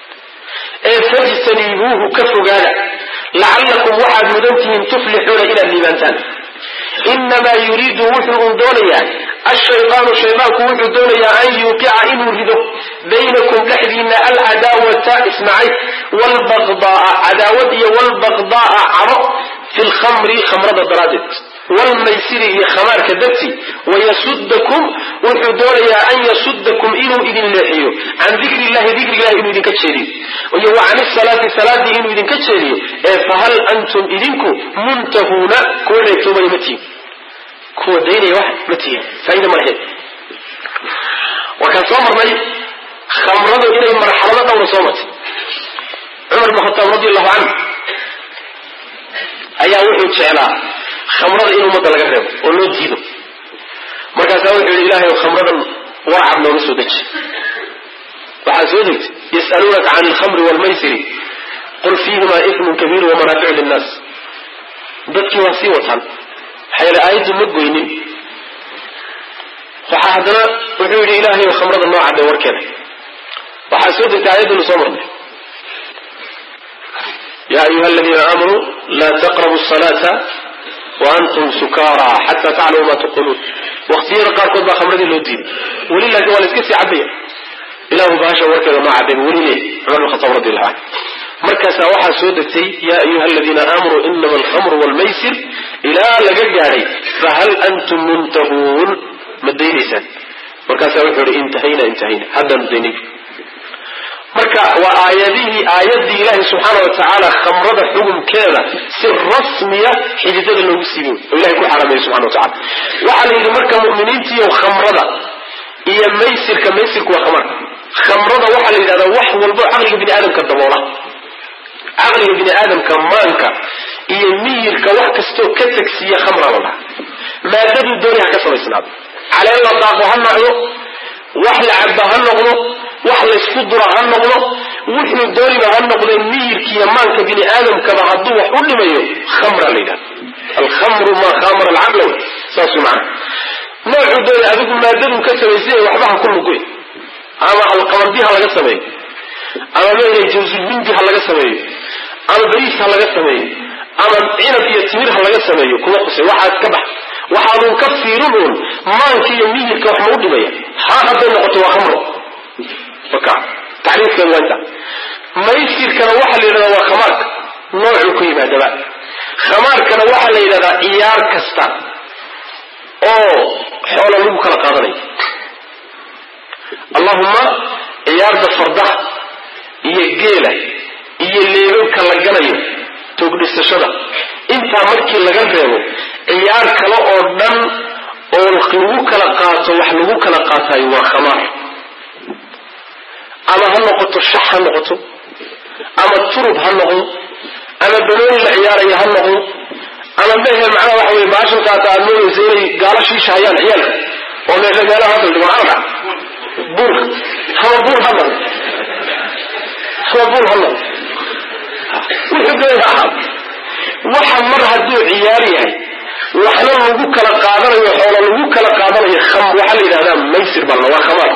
فاجتنبوه كفقالا لعلكم واحد مدنتهم تفلحون إلى الليبانتان إنما يريد وحر دونيا الشيطان الشيطان وحر دونيا أن يوقع إنه رده بينكم لحظين العداوة اسمعي والبغضاء عداوة والبغضاء عرق في الخمر خمرة الدراجة والميسر خمار كدتي ويسدكم وحدور يا أن يسدكم إنه إذن لحيه عن ذكر الله ذكر الله إنه إذن كتشري وعن الصلاة الصلاة إنه إذن كتشري فهل أنتم إذنكم منتهون كون يتوبة متين كون ديني واحد متين فإذا مرحب وكان صامر مي خمرض إليه مرحلة ورصومت عمر بن الخطاب رضي الله عنه أيها وحد شعلا خمرة إنه مطلق الرب ولو تجيبه مركز أول إلهي وخمرة ورعب نورسه دج وحسودك يسألونك عن الخمر والميسر قل فيهما إثم كبير ومنافع للناس ضدك وسيوة حيال آيات المدبوين وحاهدنا وحول إلهي وخمرة النوع عبد وركنا وحسودك آيات الصمر يا أيها الذين آمنوا لا تقربوا الصلاة وأنتم سكارى حتى تعلموا ما تقولون واختير قاركم بخمرة اللودين ولله جوال اسكسي عبية إله باشا وركذا ما عبين ولله عمر الخطاب رضي الله عنه مركز واحد سودتي يا أيها الذين آمنوا إنما الخمر والميسر إلى لقد علي fahal antum muntahun ma daynaysaan markaasaa wuxuu ihi intahayna intahayna haddaan daynay marka waa aayadihii aayadii ilaahay subxaana watacaala khamrada xukumkeeda si rasmiya xididada loogu siibay oo ilahay ku xarameeyey subxana watacala waxaa la yidhi marka mu'miniintiiyo khamrada iyo maysirka maysirku waa khamar khamrada waxaa la yidhahdaa wax walbo caqliga bini aadamka daboola caqliga bini aadamka maanka iyo miyirka wax kastoo ka tagsiiya khamra la dhaha maadaduu dooni ha ka samaysnaado caleen la daaqo ha nacdo wax la cabba ha noqdo wax laysku dura ha noqdo wuxuu dooniba ha noqdo miyirkiiyo maanka bini aadamkaba hadduu wax u dhimayo khamra la yidhahda alkhamru maa khamara alcaqla wey saas wey macana noocuu dooni adigu maadaduu ka samaysay waxba ha ku lugoy ama alqamardi ha laga sameeyo ama meelay jawsulmindi ha laga sameeyo ama bariis ha laga sameeyo ama cinab iyo timir ha laga sameeyo kuma qusay waxaas ka bax waxaadun ka fiirin uun maanka iyo miyirka wax ma u dhimaya ha hadday noqoto waa khamro marka tacriifkeedu waa inta maysirkana waxaa la yidhahdaa waa khamaarka noocuu ku yimaadaba khamaarkana waxaa la yidhahdaa ciyaar kasta oo xoola lagu kala qaadanayo allahuma ciyaarda fardaha iyo geela iyo leebabka la galayo toogdhisashada intaa markii laga reebo ciyaar kale oo dhan oo lagu kala qaato wax lagu kala qaatayo waa khamaar ama ha noqoto shax ha noqoto ama turub ha noqdo ama banooni la ciyaaraya ha noqdo ama mehe macnaha waxa weye baashan qaata aad moodaysa inay gaala shiisha hayaan ciyaalka oo meesha meelaha hadal dhigo maxaa dhaca buur hama buur ha noqdo hama buur ha noqdo wuxuu doona ahaad waxa mar hadduu ciyaar yahay waxna lagu kala qaadanayo xoola lagu kala qaadanayo kham waxaa la yidhahdaa maysir baa waa khamaar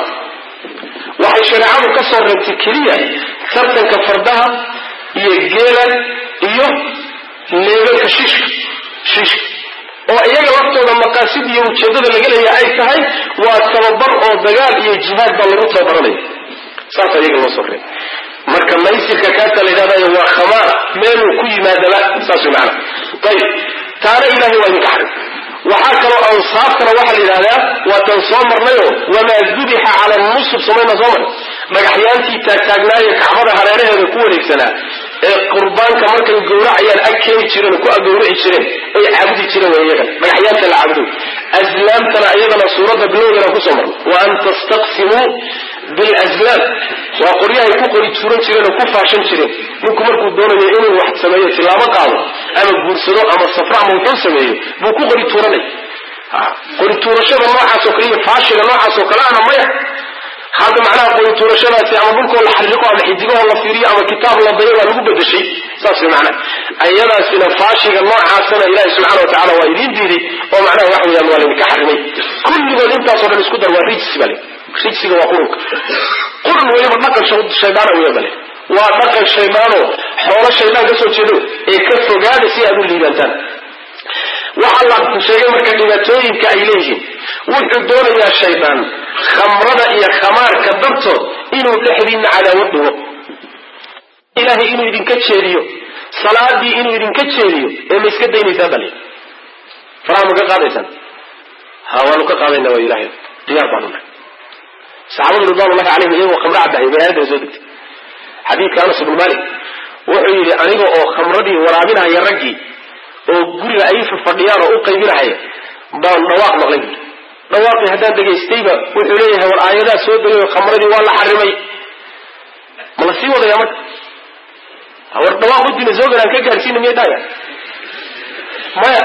waxay shareecadu ka soo reebtay keliya tartanka fardaha iyo geela iyo leebabka shiishka shiishka oo iyaga laftooda maqaasid iyo ujeedada laga leeyahay ay tahay waa tababar oo dagaal iyo jihaad baa lagu tababaranaya saas iyaga loo soo reebay marka maysirka kaasa la yidhahdayo waa khamaar meeluu ku yimaadaba saas way macana ayib taana ilaahay waa idinka xarim waxaa kaloo ansaabtana waxaa la yidhahdaa waatan soo marnayo wamaa dubixa cala nusub samayna soo marnay dhagaxyaantii taagtaagnaaye kacbada hareeraheeda ku wareegsanaa ee qurbaanka markay gawracayaan ag keeni jireen ku agawrici jireen ay caabudi jireen way iyaga dhagaxyaanta la caabudo aslaamtana iyadana suuradda bilowgeena kusoo marnay wa an tastaqsimuu bilazlaam waa qoryahay ku qori tuuran jireen oo ku faashan jireen ninku markuu doonayo inuu wax sameeyo tilaabo qaado ama guursado ama safra ama wuxuu sameeyo buu ku qori tuuranay qori tuurashada noocaas oo kale iyo faashiga noocaas oo kale ana maya hadda macnaha qori tuurashadaasi ama dhulkoo la xariiqo ama xidigahoo la fiiriyo ama kitaab la dayo waa lagu bedeshay saas way macnaha ayadaasina faashiga noocaasana ilaahi subxaana wa tacala waa idiin diiday oo macnaha waxa weeyaan waa laydinka xarimay kulligood intaasoo dhan isku dar waa rijsi bale rijsiga waa qurunka qurun weliba dhaqan shaydaana weya bale waa dhaqan shaydaanoo xoolo shaydaan ka soo jeedo ee ka fogaada si aad u liibaantaan waxaa la sheegay marka dhibaatooyinka ay leeyihiin wuxuu doonayaa shaydaan khamrada iyo khamaarka dartood inuu dhexdiinna cadaawad dhigo ilaahay inuu idinka jeediyo salaadii inuu idinka jeediyo ee ma iska daynaysaan bale faraha ma ka qaadaysaan ha waanu ka qaadayna waa ilahay diyaar baanu nahay saxaabadu ridwanullahi calayhim iyagoo khamro cabahay bay aayaddan soo degtay xadiidka anas ibnu malik wuxuu yidhi aniga oo khamradii waraabinahaya raggii oo guriga ay fadhiyaan oo u qaybinahaya baan dhawaaq maqlay buuri dhawaaqii haddaan dhegaystayba wuxuu leeyahay war aayadaa soo degay oo khamradii waa la xarimay ma la sii wadaya marka war dhawaaq udina soogan aan ka gaadhsiina miyay dhahaya maya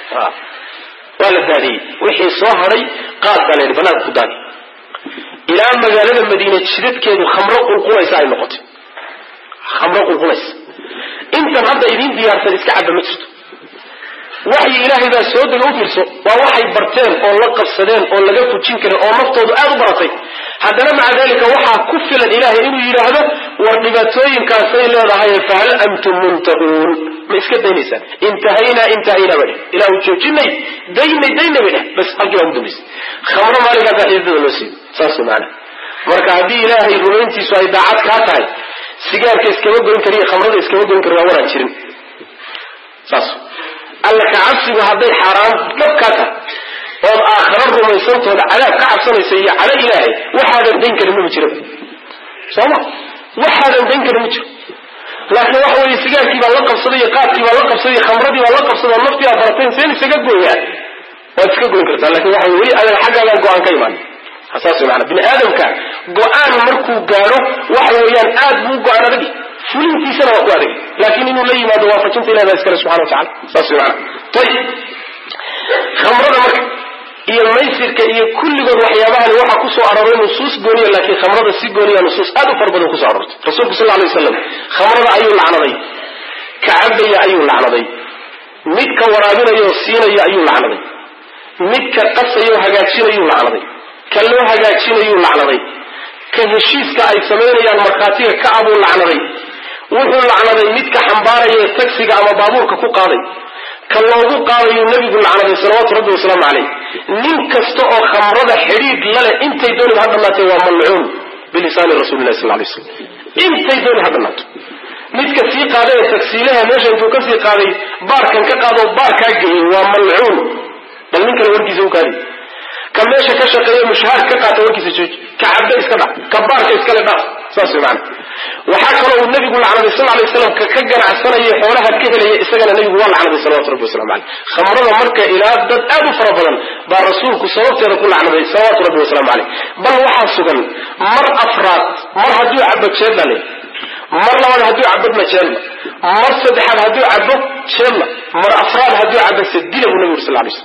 waa la daadiyey wixii soo hadhay qaad baa layidhi banaanka ku daadi ilaa magaalada madiina jidadkeedu khamro qulqulaysa ay noqotay khamro qulqulaysa intan hadda idiin diyaarsan iska cabba ma jirto waxyi ilaahay baa soo dega u fiirso waa waxay barteen oo la qabsadeen oo laga fujin karin oo naftoodu aad u baratay haddana maca dalika waxaa ku filan ilaahay inuu yidhaahdo war dhibaatooyinkaasay leedahay fahal antum muntahuun ma iska daynaysaan intahaynaa intahaynaa ba dheh ilaahu joojinay daynay daynay bay dheh bas halkii baa ugu dambaysay khamro maalinkaasa xididada loo siiyo saas maana marka haddii ilaahay rumayntiisu ay daacad kaa tahay sigaarka iskama goyn kariyo khamrada iskama goyn kari waa waraan jirin saas alla alla ka cabsigu hadday xaaraan dhabkaata oo aakhira rumaysantooda cadaab ka cabsanaysa iyo cala ilaahay waxaadan dayn karin ma jiro sooma waxaadan dayn karin ma jiro laakiin waxa weeye sigaarkii baa la qabsaday iyo qaadkii baa la qabsaday iyo khamradii baa la qabsaday oo naftii baa barateen seen isaga gooyaa waad iska goyn kartaa laakiin waxa weli adan xaggaagaa go-aan ka imaan saas maana bini aadamka go-aan markuu gaadho waxa weeyaan aad buu go-aan adag fulintiisana waa ku adag laakiin inuu la yimaado waafajinta ilahi baa iskale subxana watacala saas maana ayib khamrada marka iyo maysirka iyo kulligood waxyaabahani waxaa kusoo arooray nusuus gooniya laakiin khamrada si gooniya nusuus aad u fara badan kusoo aroortay rasuulku sal alay wasalam khamrada ayuu lacnaday ka cabaya ayuu lacnaday midka waraabinayoo siinaya ayuu lacnaday midka qasayoo hagaajinayuu lacnaday ka loo hagaajinayuu lacnaday ka heshiiska ay samaynayaan markhaatiga ka abuu lacnaday wuxuu lacnaday midka xambaaraya tagsiga ama baabuurka ku qaaday ka loogu qaadayuu nebigu lacnaday salawaatu rabbi wasalaamu caleyh nin kasta oo khamrada xidhiidh laleh intay doonid ha dhannaatee waa malcuun bilisaani rasuulillahi sal alay slam intay doonid ha dhannaato midka sii qaaday ee tagsiilaha meesha intuu kasii qaaday baarkan ka qaadoo baarkaa geeyey waa malcuun bal nin kale warkiisa u kaadi ka meesha ka shaqeeya mushahaar ka qaata warkiisa jooji ka cabda iska dhac ka baarka iskale dhaaf saas way macana waxaa kaloo uu nabigu lacnaday sal alay wasalam ka ka ganacsanaya xoolaha ka helaya isagana nabigu waa lacnaday salawatu rabbi wasalamu caleyh khamrada marka ilaa dad aad u fara badan baa rasuulku sababteeda ku lacnaday salawaatu rabbi wasalaamu caleyh bal waxaa sugan mar afraad mar hadduu cabo jeedlale mar labaad hadduu cabadna jeelma mar saddexaad hadduu cabo jeelma mar afraad hadduu cabo sadila buu nabigu sal alay slam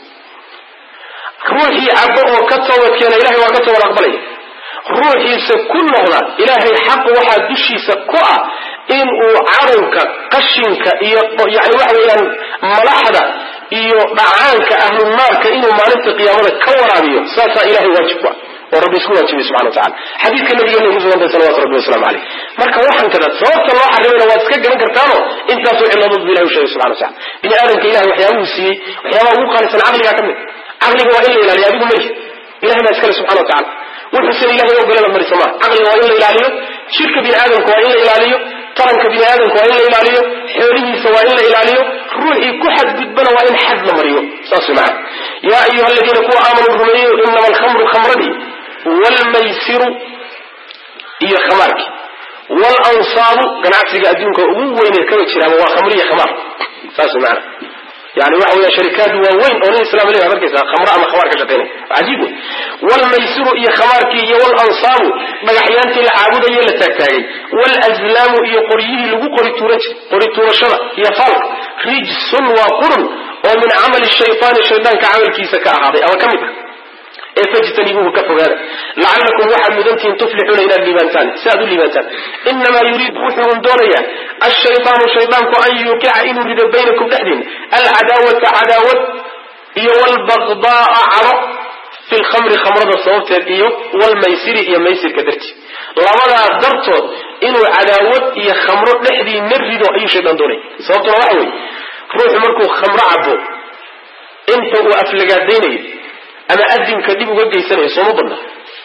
ruuxii cabo oo ka toobad keena ilahay waa ka toobad aqbalaya ruuxiisa ku noqda ilaahay xaq waxaa dushiisa ku ah in uu cadowka qashinka iyo yani waxa weeyaan malaxda iyo dhacaanka ahlunaarka inuu maalinta qiyaamada ka waraabiyo saasaa ilahay waajib ku ah oo rabbi isku waajibay subxana watacala xadiidka nabigeena ku sugantay salawatu rabbi wasalaamu caleyh marka waxaan kada sababta loo xarimayna waad iska garan kartaano intaasoo ciladood bu ilahi u sheegay subxana watacala bini aadamka ilahay waxyaabuhu siiyey waxyaabaha ugu qaalisan caqligaa ka mid caqliga waa in la ilaaliyo adigu mari ilahay baa iskale subxana watacala wuxuusan ilahay ogolada marisa maa caqliga waa in la ilaaliyo jirka bini aadamka waa in la ilaaliyo taranka bini aadamka waa in la ilaaliyo xoolihiisa waa in la ilaaliyo ruuxii ku xadgudbana waa in xad la mariyo saas way macana yaa ayuha aladiina kuwa aamanuu rumeeyo inama alkhamru khamradii waalmaysiru iyo khamaarkii waalansaabu ganacsiga adduunka ugu weyne kaba jiraaba waa khamriya khamaar saas way macana yani waxa weya sharikaadu waa weyn oo nin islam leeyahay markaysa khamra ama khamaar ka shaqeynay cajiib wey walmaysiru iyo khamaarkii iyo walansaabu dhagaxyaantii la caabudayo la taagtaagay walazlaamu iyo qoryihii lagu qori tuuran jiray qori tuurashada iyo faalka rijsun waa qurun oo min camali shaytaani shaydaanka camalkiisa ka ahaaday ama ka mid ah ee fajtanibuuhu ka fogaada lacalakum waxaad mudantihiin tuflixuuna inaad liibaantaan si aad u liibaantaan inamaa yuriidu wuxuun doonayaa ashaytaanu shaydaanku an yuuqica inuu rido baynakum dhexdiina alcadaawata cadaawad iyo walbaqdaaa caro fi lkhamri khamrada sababteed iyo walmaysiri iyo maysirka dartii labadaa dartood inuu cadaawad iyo khamro dhexdiina rido ayuu shaydaan doonaya sababtuna waxa weeye ruuxu markuu khamro cabo inta uu aflagaadaynayo ama adinka dib uga geysanayo sooma badna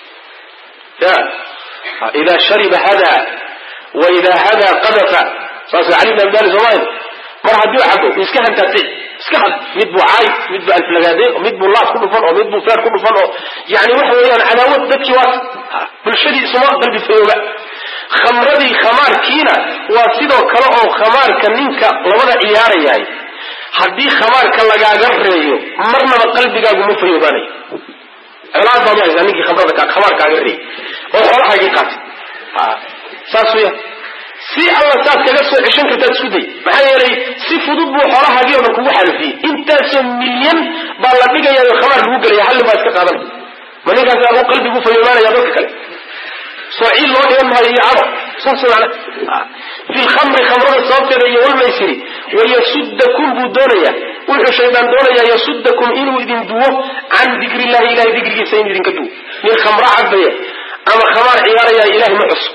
ya idaa shariba hadaa wa idaa hadaa qadafa saas cali bn abi talib soomaalia mar hadduu cabo uu iska hantaatay iska had mid buu caay mid buu alflagaadeen mid buu laad ku dhufan oo mid buu feer ku dhufan oo yani waxa weeyaan cadaawad dadkii waa bulshadii isuma qalbi fayooba khamradii khamaarkiina waa sidoo kale oo khamaarka ninka labada ciyaarayahay haddii khamaarka lagaaga reeyo marnaba qalbigaagu ma fayoobaanayo colaad baad u haysaa ninkii khamrada khamaarkaaga reeyay oo xoolahaagii qaatay saas weya si alla saad kaga soo ceshan kartaad isku day maxaa yeelay si fudud buu xoolahaagii o dhan kugu xalifiyey intaasoo milyan baa la dhigaya khamaar lagu gelaya hallin baa iska qaadanay ma ninkaasi agu qalbigu fayoobaanaya dadka kale soo ciid loo dhigan mahayo iyo cado saas mana fi lkhamri khamrada sababteeda iyo walmaysiri wayasudakum buu doonaya wuxuu shaydaan doonayaa yasudakum inuu idin duwo can dikri illahi ilahay dikrigiisa inuu idinka duwo nin khamro cabaya ama khamaar ciyaaraya ilahay ma xuso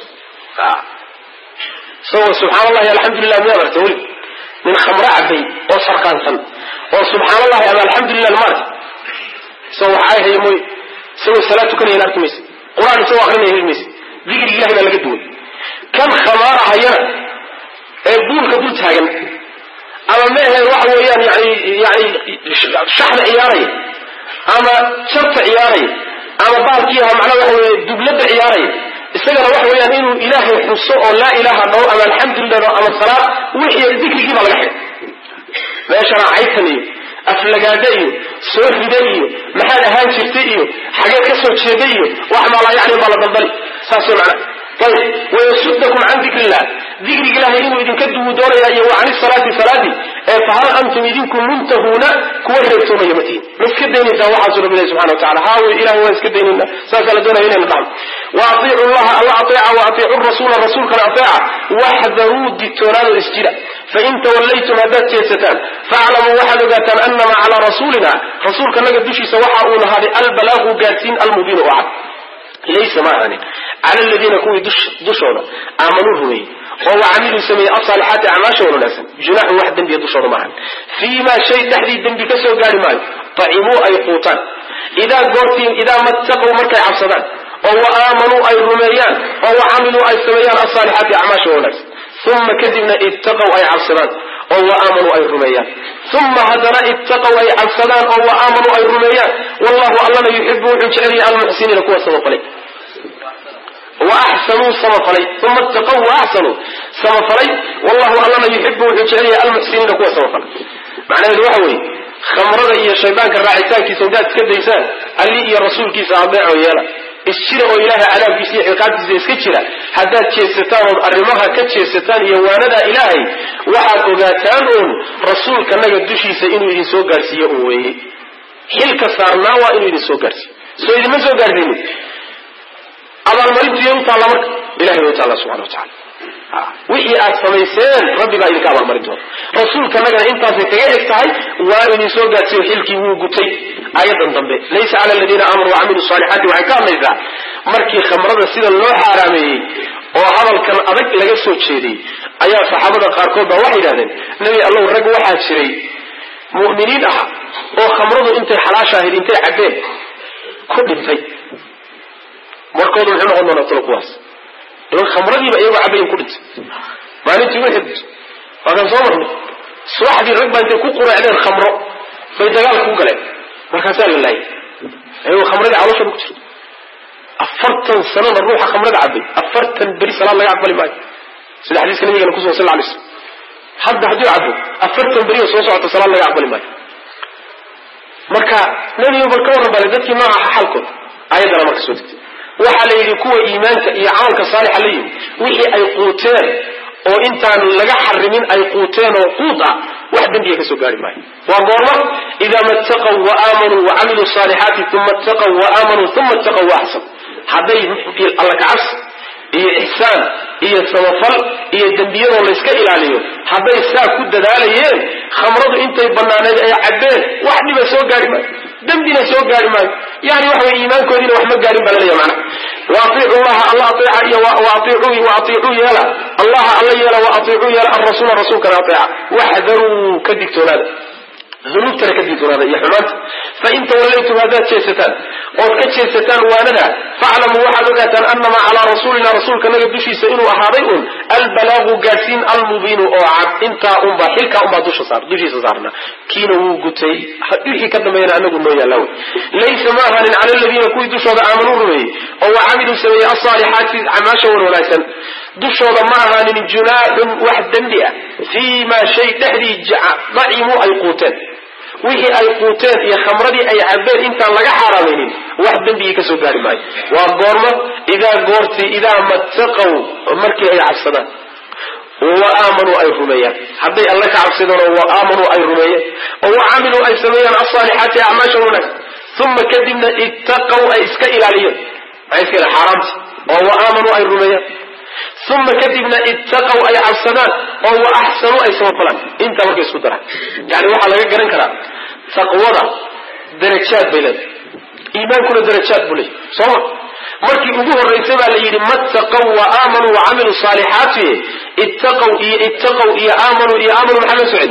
isagoo subxaan allahi alxamdulilah miyaad arta weli nin khamro cabay oo sarkaansan oo subxaan allahi ama alxamdulilah maarta isagoo waxaa haya mooy isagoo salaad tukanaya arki maysa qur-aan isagoo akrinaya heli maysa dikri ilahi baa laga duway kan khamaarahayana ee buulka dul taagan ama mehe waxa weeyaan yani yani shaxda ciyaaray ama sharta ciyaaray ama baalkiiha macnaha waxa weeye dublada ciyaaray isagana waxa weeyaan inuu ilaahay xuso oo laa ilaaha dhaw ama alxamdulillah ama salaad wixii dikrigii baa laga xidhay meeshana caytan iyo aflagaada iyo soo riday iyo maxaad ahaan jirtay iyo xageed ka soo jeeday iyo wax maala yani baa la daldali saas macna طيب ويصدكم عن ذكر الله ذكر الله إنه إذن كدوا دوريا وعن الصلاة صلاتي فهل أنتم إذنكم منتهون كوريتم يمتين مسكدين إذا وحصل بالله سبحانه وتعالى هاوي إله واسكدين الله سأسأل دون هنا نظام وأطيعوا الله الله أطيع وأطيعوا الرسول الرسول كان أطيع واحذروا الدكتوران الاستجلاء فإن توليتم هذات يستان فاعلموا واحد قاتل أنما على رسولنا رسول كان لقد دشي سوحاؤون هذه البلاغ قاتين المبين وعد ليس معنا على الذين كونوا دش دشونا آمنوا همي وعملوا سمي الصالحات أعماشهم وناسا جناح واحد دم بيدشونا معا فيما شيء تحديد دم بكسر قال ماي طعموا أي قوتان إذا قلتين إذا ما اتقوا مركع عصدان أو آمنوا أي رميان أو عملوا أي سميان الصالحات أعماشهم وناسا ثم كذبنا اتقوا أي عصدان أو آمنوا أي رميان ثم هدنا اتقوا أي عصدان أو آمنوا أي رميان والله الله يحبه وحجري المحسنين كوا سمقلي وأحسنوا سمفلي ثم اتقوا وأحسنوا سمفلي والله الله يحبه وحجري المحسنين كوا سمفلي معنى الوحوي خمرة إيا شيبان كالراعيتان كي سودات كديسان اللي إيا رسول كي سعباع ويالا الشراء إله علام في سيح القادس زي سكتشرا حداد تشيستان الرماها كتشيستان يوانا إلهي وحد أغاتان رسول كما يدوشي سإنو إنسو قارسي أوي حلك صارناوا إنو إنسو قارسي سويد من سو قارسيني أبا المريض يوم تعالى مرك إلهي وتعالى سبحانه وتعالى وحي أكسميسين ربي بقى إلك أبا المريض رسول كما قال إنتا سيتغيرك تعي وإن إنسو قارسي وحلكي وقتي آيات ضمبه ليس على الذين آمنوا وعملوا الصالحات وعكام ليس markii khamrada sida loo xaraameeyay oo hadalkan adag laga soo jeeday ayaa saxaabada qaarkood baa waxay yiraahdeen nabi allah rag waxa jiray mu'miniin ah oo khamradu intay xalaashahay intay cabeen ku dhintay markoodu wuxuu noqon doonaa tulkuwaas in khamradii ba iyagu cabeen ku dhintay maalintii wixii wadan soo marnay subaxdii rag baa intay ku quraacdeen khamro bay dagaal ku galeen markaas la laayay ayuu khamradii caloosha ku jirtay afartan sano ruuxa khamrada cabay afartan bari salaad laga aqbali maayo sida xadiiska nabiga ku soo sallallahu alayhi wasallam hadda hadii cabo afartan bari soo socota salaad laga aqbali maayo marka nabiga barka waran baa dadkii ma aha xalkood ayadana marka soo degtay waxa la yiri kuwa iimaanka iyo camalka saalix la yiri wixii ay quuteen oo intaan laga xarimin ay quuteen oo quuda wax dambiga ka soo gaari maayo waa goorma ida mattaqaw wa aamanu wa amilu salihati thumma ittaqaw wa aamanu thumma ittaqaw wa ahsan haday alla ka cabs iyo ihsaan iyo samafal iyo dambiyada la iska ilaaliyo haday saa ku dadaalayeen khamradu intay banaaneed ay cabeen wax dhiba soo gaari maayo dambina soo gaari maayo yani waxa iimaankoodina wax ma gaarin baa la macna واطيعوا الله الله اطيع واطيعوا واطيعوا يلا الله الله يلا واطيعوا يلا الرسول الرسول كان اطيع واحذروا كدكتور هذا ذنوب ترى كدكتور هذا يا حماد فإن توليتم هذا تشيستان أو كتشيستان وانا فاعلموا وحدك أنما على رسولنا رسول كان يدشي سئنوا أحاضيهم البلاغ قاسين المبين أوعد انت أمبا حلك أمبا دوش صار دوشي صارنا كينو قتي يحي كدما ينا أنه قلنا يلاوي ليس ماهن على الذين كوي دوش هذا آمنوا رمي أو عملوا سوي الصالحات عماشا ونولايسا دوش هذا ماهن جناح واحد دندئة فيما شيء تحدي ضعيموا أي قوتين wixii ay quuteen iyo khamradii ay cabeen intaan laga xaraamaynin wax dambi ka soo gaari maayo waa goorma idaa goorti idaa mattaqaw markii ay cabsadaan wa aamanu ay rumeeyaan hadday alla ka cabsadaan wa aamanu ay rumeeyaan oo camilu ay sameeyaan as-salihati a'maasha wanaag thumma kadibna ittaqaw ay iska ilaaliyaan ay iska xaraamti oo wa aamanu ay rumeeyaan ثم كذبنا اتقوا أي عصدان أو أحسنوا أي سمفلان انت مركي سكترا يعني واحد لغا قرن كرا تقوضا درجات بلد إيمان كل درجات بلد صور مركي أبوه الرئيسي بقى ليلي ما اتقوا وآمنوا وعملوا صالحات اتقوا إيه اتقوا إيه آمنوا إيه آمنوا محمد سعيد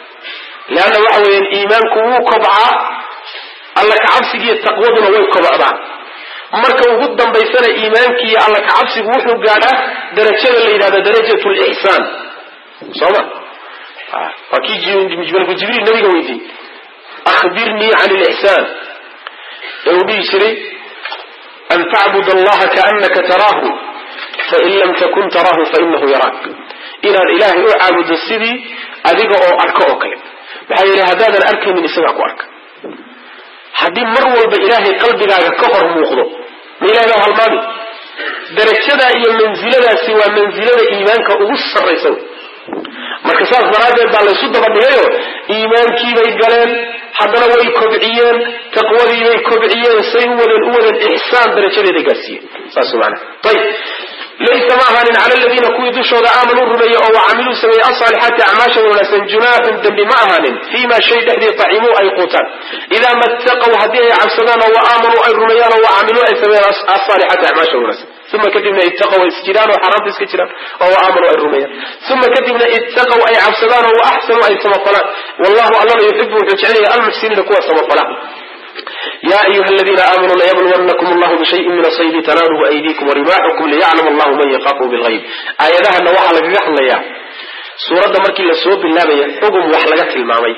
لأن وحوه الإيمان كوو كبعا الله كعبسي دي التقوضنا ويو كبعا marka ugu dambaysana iimaankii alla ka cabsigu wuxuu gaaraa darajada la yiraahdo darajatul ihsan soma وكي جبل جبريل نبي ويدي أخبرني عن الإحسان يوبي شري أن تعبد الله كأنك تراه فإن لم تكن تراه فإنه يراك إلى الإله أعبد السيدي أذيك أو أرك أو كلم بحيث هذا الأرك من إسمعك وأرك هذه مرة بإله قلبك كفر موخضه من إله الماضي درجة إلى منزلة سوى منزلة إيمانك أغص الرئيسون marka saas daraadeed baa la isu daba dhigayo iimaankii bay galeen haddana way kobciyeen taqwadii bay kobciyeen say u wadeen u wadeen ixsaan darajadeeda gaarsiiyeen saas macna ayib laysa maahanin cala aladiina kuwii dushooda aamanuu rumeeye oo wacamiluu sameeyey alsaalixaati acmaashooda wanaagsan junaahun dembi ma ahaanin fiimaa shay dhexdii tacimuu ay quutaan idaa mattaqow haddii ay cabsadaan oo waaaamanuu ay rumeeyaan oo wacamiluu ay sameeyaan alsaalixaati acmaashooda wanaagsan ثم كتبنا اتقوا اسجدان وحرام اسكجدان وآمنوا أي رميان ثم كتبنا اتقوا أي عبسدان وأحسنوا أي سمطلان والله الله يحب وحجعني المحسنين كوا سمطلان يا أيها الذين آمنوا ليبلونكم الله بشيء من الصيد تناله أيديكم ورماحكم ليعلم الله من يخافه بالغيب آية لها النواحة لك يحل يا سورة مركي لسوء بالله يحكم وحلقت المامي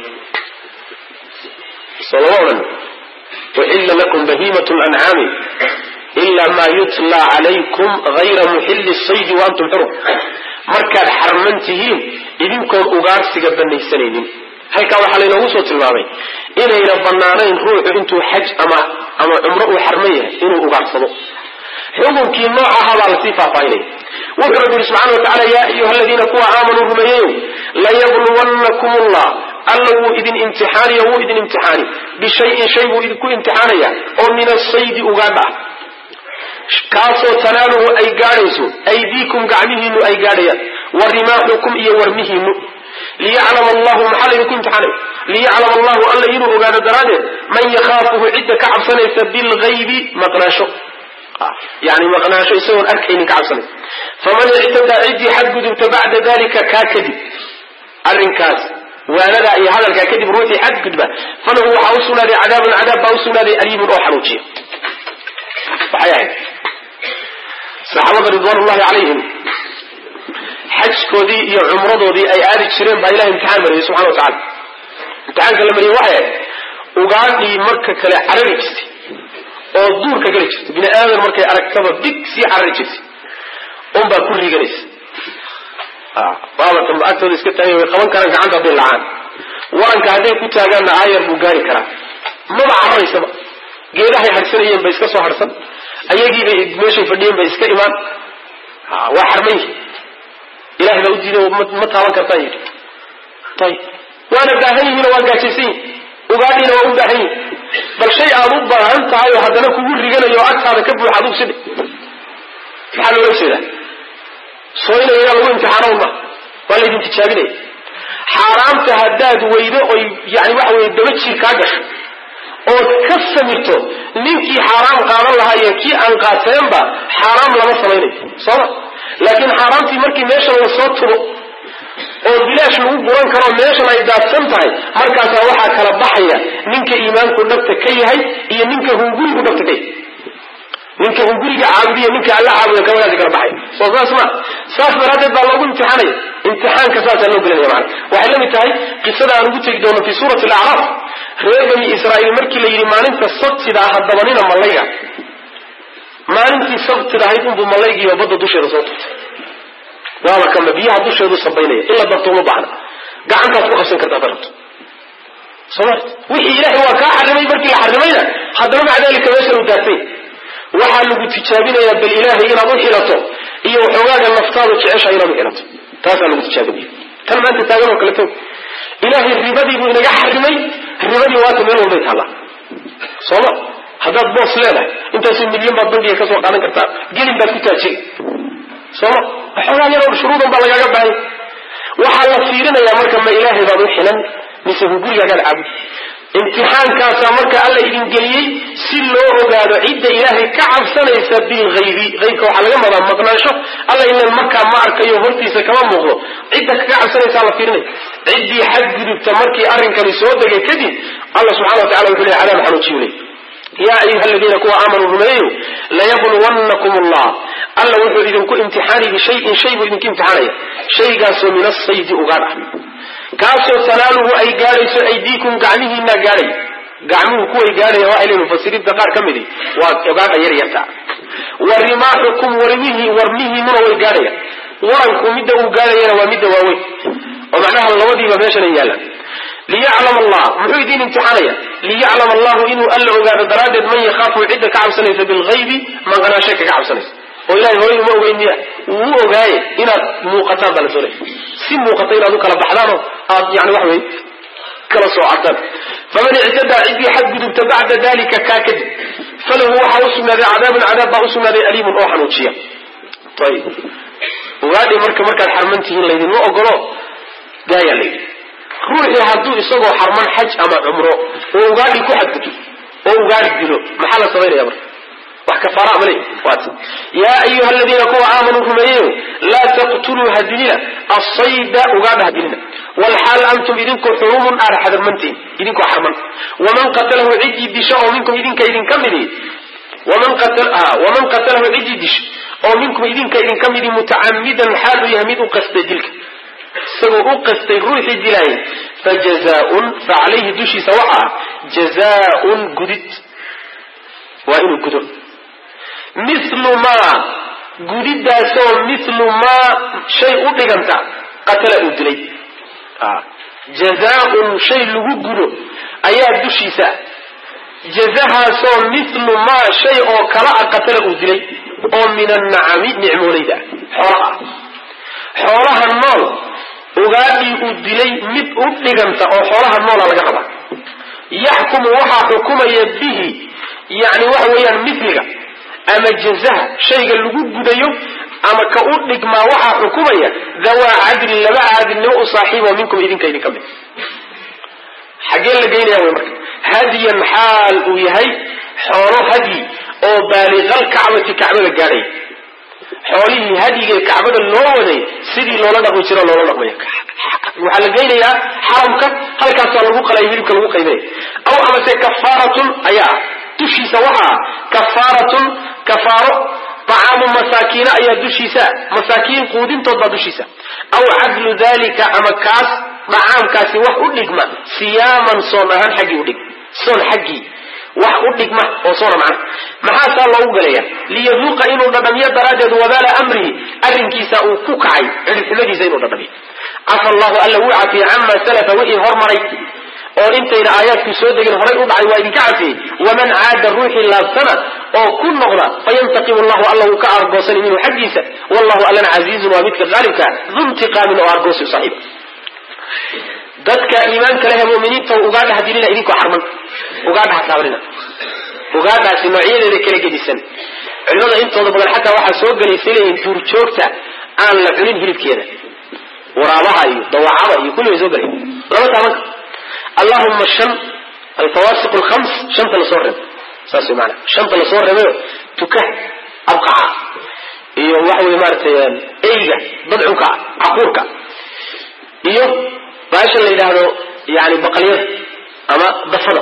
صلى الله عليه وسلم وإلا لكم بهيمة الأنعام إلا ما يتلى عليكم غير محل الصيد وأنتم حرم مركز حرمنتهين إذنكم أغارسك بني سنين هيك وحلينا وصوت المامي إنا إلى بنانين روح إنتو حج أما أما امرؤ حرمية إنو أغارسلو حكم كي نوعها والصفة فايني وقال سبحانه وتعالى يا أيها الذين كوا آمنوا رميين لا يبلونكم الله الله إذن امتحاني هو إذن امتحاني بشيء شيء إذن كو امتحاني أو من الصيد أغاربا كاسو تناله أي قارسو أيديكم قعمهن أي قاريا ورماحكم إيا ورمهن ليعلم الله محل يكون امتحاني ليعلم الله ألا ينو أغاد دراني من يخافه عدة كعب سنة بالغيب مقناشو يعني مقناشو يسوي الأركين كعب سنة فمن اعتدى عدي حد قدبت بعد ذلك كاكدب الرنكاز وانا لا هذا الكاكدب روحي حد قدبه فله حوصنا لعذاب العذاب حوصنا لأليم روحانوتي صحيح صحابة رضوان الله عليهم حج كودي يا عمره دي أي آل تشرين بإله امتحان مريه سبحانه وتعالى امتحان كلام مريه واحد وقال لي مركة كلا عربي جستي أو الدور كلا جستي بنا آمن مركة أركبه بيك سي عربي جستي أم بكل جلس آه بابا تم أكتر إسكت أيه وقمان كان عند عبد العان وأن كهذه كنت أجمع آير بوجاري كرا ما بعرف سبب جيله هرسنين بيسكت سو هرسن أيجي بمشي فدين بيسكت إيمان آه وحرمي إلهي لو جينا ومتهاون كرتاي طيب وأنا داهي هنا وقاعدين وقاعدين وأقول داهي بل شيء أضب أنت هاي وهذا لك كل رجال يوعد هذا كبر حدوث سد حلو يصير صوينا إلى الله امتحان الله ولا يمكن تشابني حرام تهداد ويده يعني واحد يدمج الكاجر أو كسمته نيكي حرام قال الله يكي أن قاتين با حرام لما صليني صح لكن حرام في مركي ماشي وصوته أو بلاش نقول قرآن كرام ماشي ما يدات سمتهاي مركز واحد كلا بحية نينك إيمان كنت كي هاي هي نينك هنقول كنت كي نينك هنقول عابدية نينك على عابدية كولا ذكر بحية صح اسمع صاف مراتب بالله امتحاني امتحان كساسا نقول يا معنا وحلمت هاي قصة أنا قلت لك في سورة الأعراف reer bani israa'iil markii la yidhi maalinta sabtida haddabanina malayga maalintii sabtida ahayd unbuu malaygiiyo badda dusheeda soo turtay waaba kama biyaha dusheedu sabaynaya ila dabto uma baahna gacantaad ku qabsan kartaa darabto soomart wixii ilaahay waa kaa xarimay markii la xarimayna haddana maca daalika meeshan u daatay waxaa lagu tijaabinayaa bal ilaahay inaad u xilato iyo waxoogaaga naftaadu jecesha inaad u xilato taasaa lagu tijaabinaya tan maanta taagan oo kale toog ilaahay ribadii buu inaga xarimay ribadii waata meel walbay taallaa sooma haddaad boos leedahay intaasi milyan baad bangiga ka soo qaadan kartaa gelin baad ku taajiri sooma waxoogaa yar oo shuruudan baa lagaaga bahay waxaa la fiirinayaa marka ma ilaahay baad u xilan mise hu gurigaagaad caabud imtixaankaasaa marka alla idin geliyey si loo ogaado cidda ilaahay ka cabsanaysa bilghaybi haybka waxaa laga madaa maqnaansho alla ilan markaa ma arkayo hortiisa kama muuqdo cidda kaga cabsanaysaa la fiirinaya ciddii xadgudubta markii arrinkani soo degay kadib alla subxana wa tacala wuxuu leeyahay cadaab xanuujiyuley yaa ayuha aladiina kuwa aamanuu rumeeyeyo layabluwannakum allah alla wuxuu idinku imtixaani bishayin shay buu idinku imtixaanaya shaygaasoo min asaydi ugaadh ah kaasoo tanaaluhu ay gaadhayso aydiikum gacmihiina gaadhay gacmuhu kuway gaadhaya waxay leeyihin mufasiriinta qaar ka midi waa ogaadha yar yarta wa rimaaxukum warmihii warmihiinuna way gaadhaya waranku midda uu gaadhayana waa midda waaweyn oo macnaha labadiiba meeshana yaalaan liyaclama allah muxuu idin imtixaanaya liyaclama allahu inuu alla ogaado daraaddeed man yakhaafu cidda ka cabsanaysa bilghaybi maqnaashay kaga cabsanaysa oo ilahay horay uma ogeyn miya wuu ogaaye inaad muuqataan baa la doonay si muuqata inaad u kala baxdaanoo aad yani waxa wey kala soocataan faman ictadaa ciddii xadgudubta bacda dalika kaa kadib falahu waxaa usugnaaday cadaabun cadaab baa usugnaaday aliimun oo xanuujiya ayib ogaadhi marka markaad xarman tihiin laydinma ogolo gaayaa layidhi ruuxii hadduu isagoo xarman xaj ama cumro oo ugaadhi ku xadgudbo oo ugaadhi dilo maxaa la samaynaya marka wax kafaara amale waat yaa ayuha aladiina kuwa aamanuu rumeeyeyo laa taqtuluu hadilina asayda ugaadha hadilina walxaal antum idinku xurumun aad xadarmantiin idinkoo xarman waman qatalahu ciddii disho oo minkum idinka idinka midi waman qatalahu ciddii disho oo minkum idinka idinka midi mutacamidan xaal uu yahay mid u qastay dilka isagoo u qastay ruuxii dilaayay fajazaaun fa calayhi dushiisa waxaa jazaaun gudid waa inuu gudo mithlu maa gudidaasoo mithlu maa shay u dhiganta qatala uu dilay jazaaun shay lagu gudo ayaa dushiisa jazahaasoo mithlu maa shay oo kala a qatala uu dilay oo min annacami nicmoolayda xoolaha xoolaha nool ugaadhii uu dilay mid u dhiganta oo xoolaha noola laga rabaa yaxkumu waxaa xukumaya bihi yani waxa weeyaan mithliga ama jazaha shayga lagu gudayo ama ka u dhigmaa waxaa xukumaya dhawaa cadlin laba caadilnimo u saaxiibo minkum idinka idinka mid xaggee la geynaya wy marka hadiyan xaal uu yahay xoolo hadyi oo baaliqal kacbati kacbada gaadhay xoolihii hadyigee kacbada loo waday sidii loola dhaqmi jiro loola dhaqmaya waxaa la geynayaa xaramka halkaasaa lagu qalay hilibka lagu qaybinaya aw amase kafaaratun ayaa dushiisa waxaa kafaaratun kafaaro طacaamu masaakiina ayaa dushiisa masaakiin quudintood baa dushiisa aw cadlu dalika ama kaas dacaamkaasi wax u dhigma siyaaman soon ahaan xaggii udhig soon xaggii wax u dhigma oo soona macna maxaasaa loogu galaya liyaduuqa inuu dhadhamiyo daraaddeed wabaala amrihi arrinkiisa uu ku kacay cidhibxumadiisa inuu dhadhamiyo cafa allahu alla wuu cafiyey camaa salafa wixii hormaray oo intayna aayaadku soo degin horay u dhacay waa idinka cafiyey waman caada ruuxii laabsana oo ku noqda fayantaqimu allahu alla wuu ka argoosan minhu xaggiisa wallahu allana casiizun waa midka qaalibka du intiqaamin oo argoosi u saaxiiba dadka iimaanka leh muminiinta ugaadha hadilina idinkoo xarman ugaadha ha taabanina ugaadhaasi noocyadeeda kala gedisan culimada intooda badan xataa waxaa soo gelaysay leeyihin duurjoogta aan la cunin hilibkeeda waraabaha iyo dawacada iyo kulli way soo gelay lama taabanka allahuma shan alfawaasiq alkhams shanta lasoo reebo saas way maana shanta lasoo reebayo tuka abqaca iyo waxa wey maaratay eyga dadcunka caquurka iyo baasha la yidhaahdo yani baqalyada ama dafada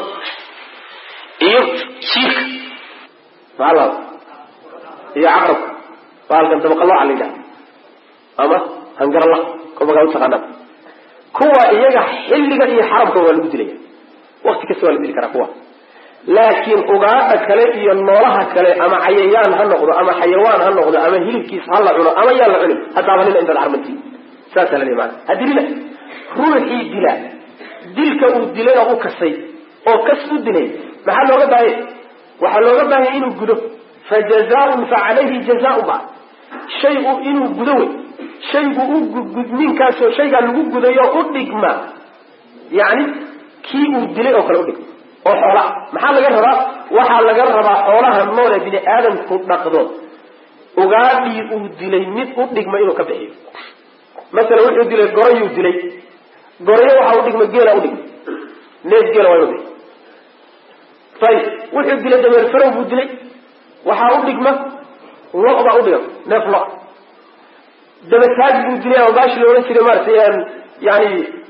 iyo jiirka maala iyo caqrabka baalkan dabaqalooca la yidhahdo ama hangarala kumagaa utaqaanaa kuwa iyaga xilliga iyo xaramka waa lagu dilaya wakti kasta waa la dili karaa kuwa laakiin ugaadha kale iyo noolaha kale ama cayayaan ha noqdo ama xayawaan ha noqdo ama hilibkiis ha la cuno ama yaan la cunin ha taabanina intaad xarmantii saasaa la leeya maana ha dilina ruuxii dila dilka uu dilayna u kasay oo kas u dilay maxaa looga baahanya waxaa looga baahanya inuu gudo fa jazaaun fa calayhi jazaaun ba shaygu inuu gudo wey shaygu ugudninkaasoo shaygaa lagu gudayo u dhigma yani kii uu dilay oo kale udhigma oo xoolaa maxaa laga rabaa waxaa laga rabaa xoolaha nool ee bini aadamku dhaqdo ugaadhii uu dilay mid u dhigma inuu ka bixiyo masala wuxuu dilay gorayuu dilay gorayo waxaa udhigma geela udhigma neef geela waa inu bixiy ayib wuxuu dilay dameer farow buu dilay waxaa udhigma lo baa udhigma neef lo dabataag buu dilay ama baashi la odhan jiray maaragtay yani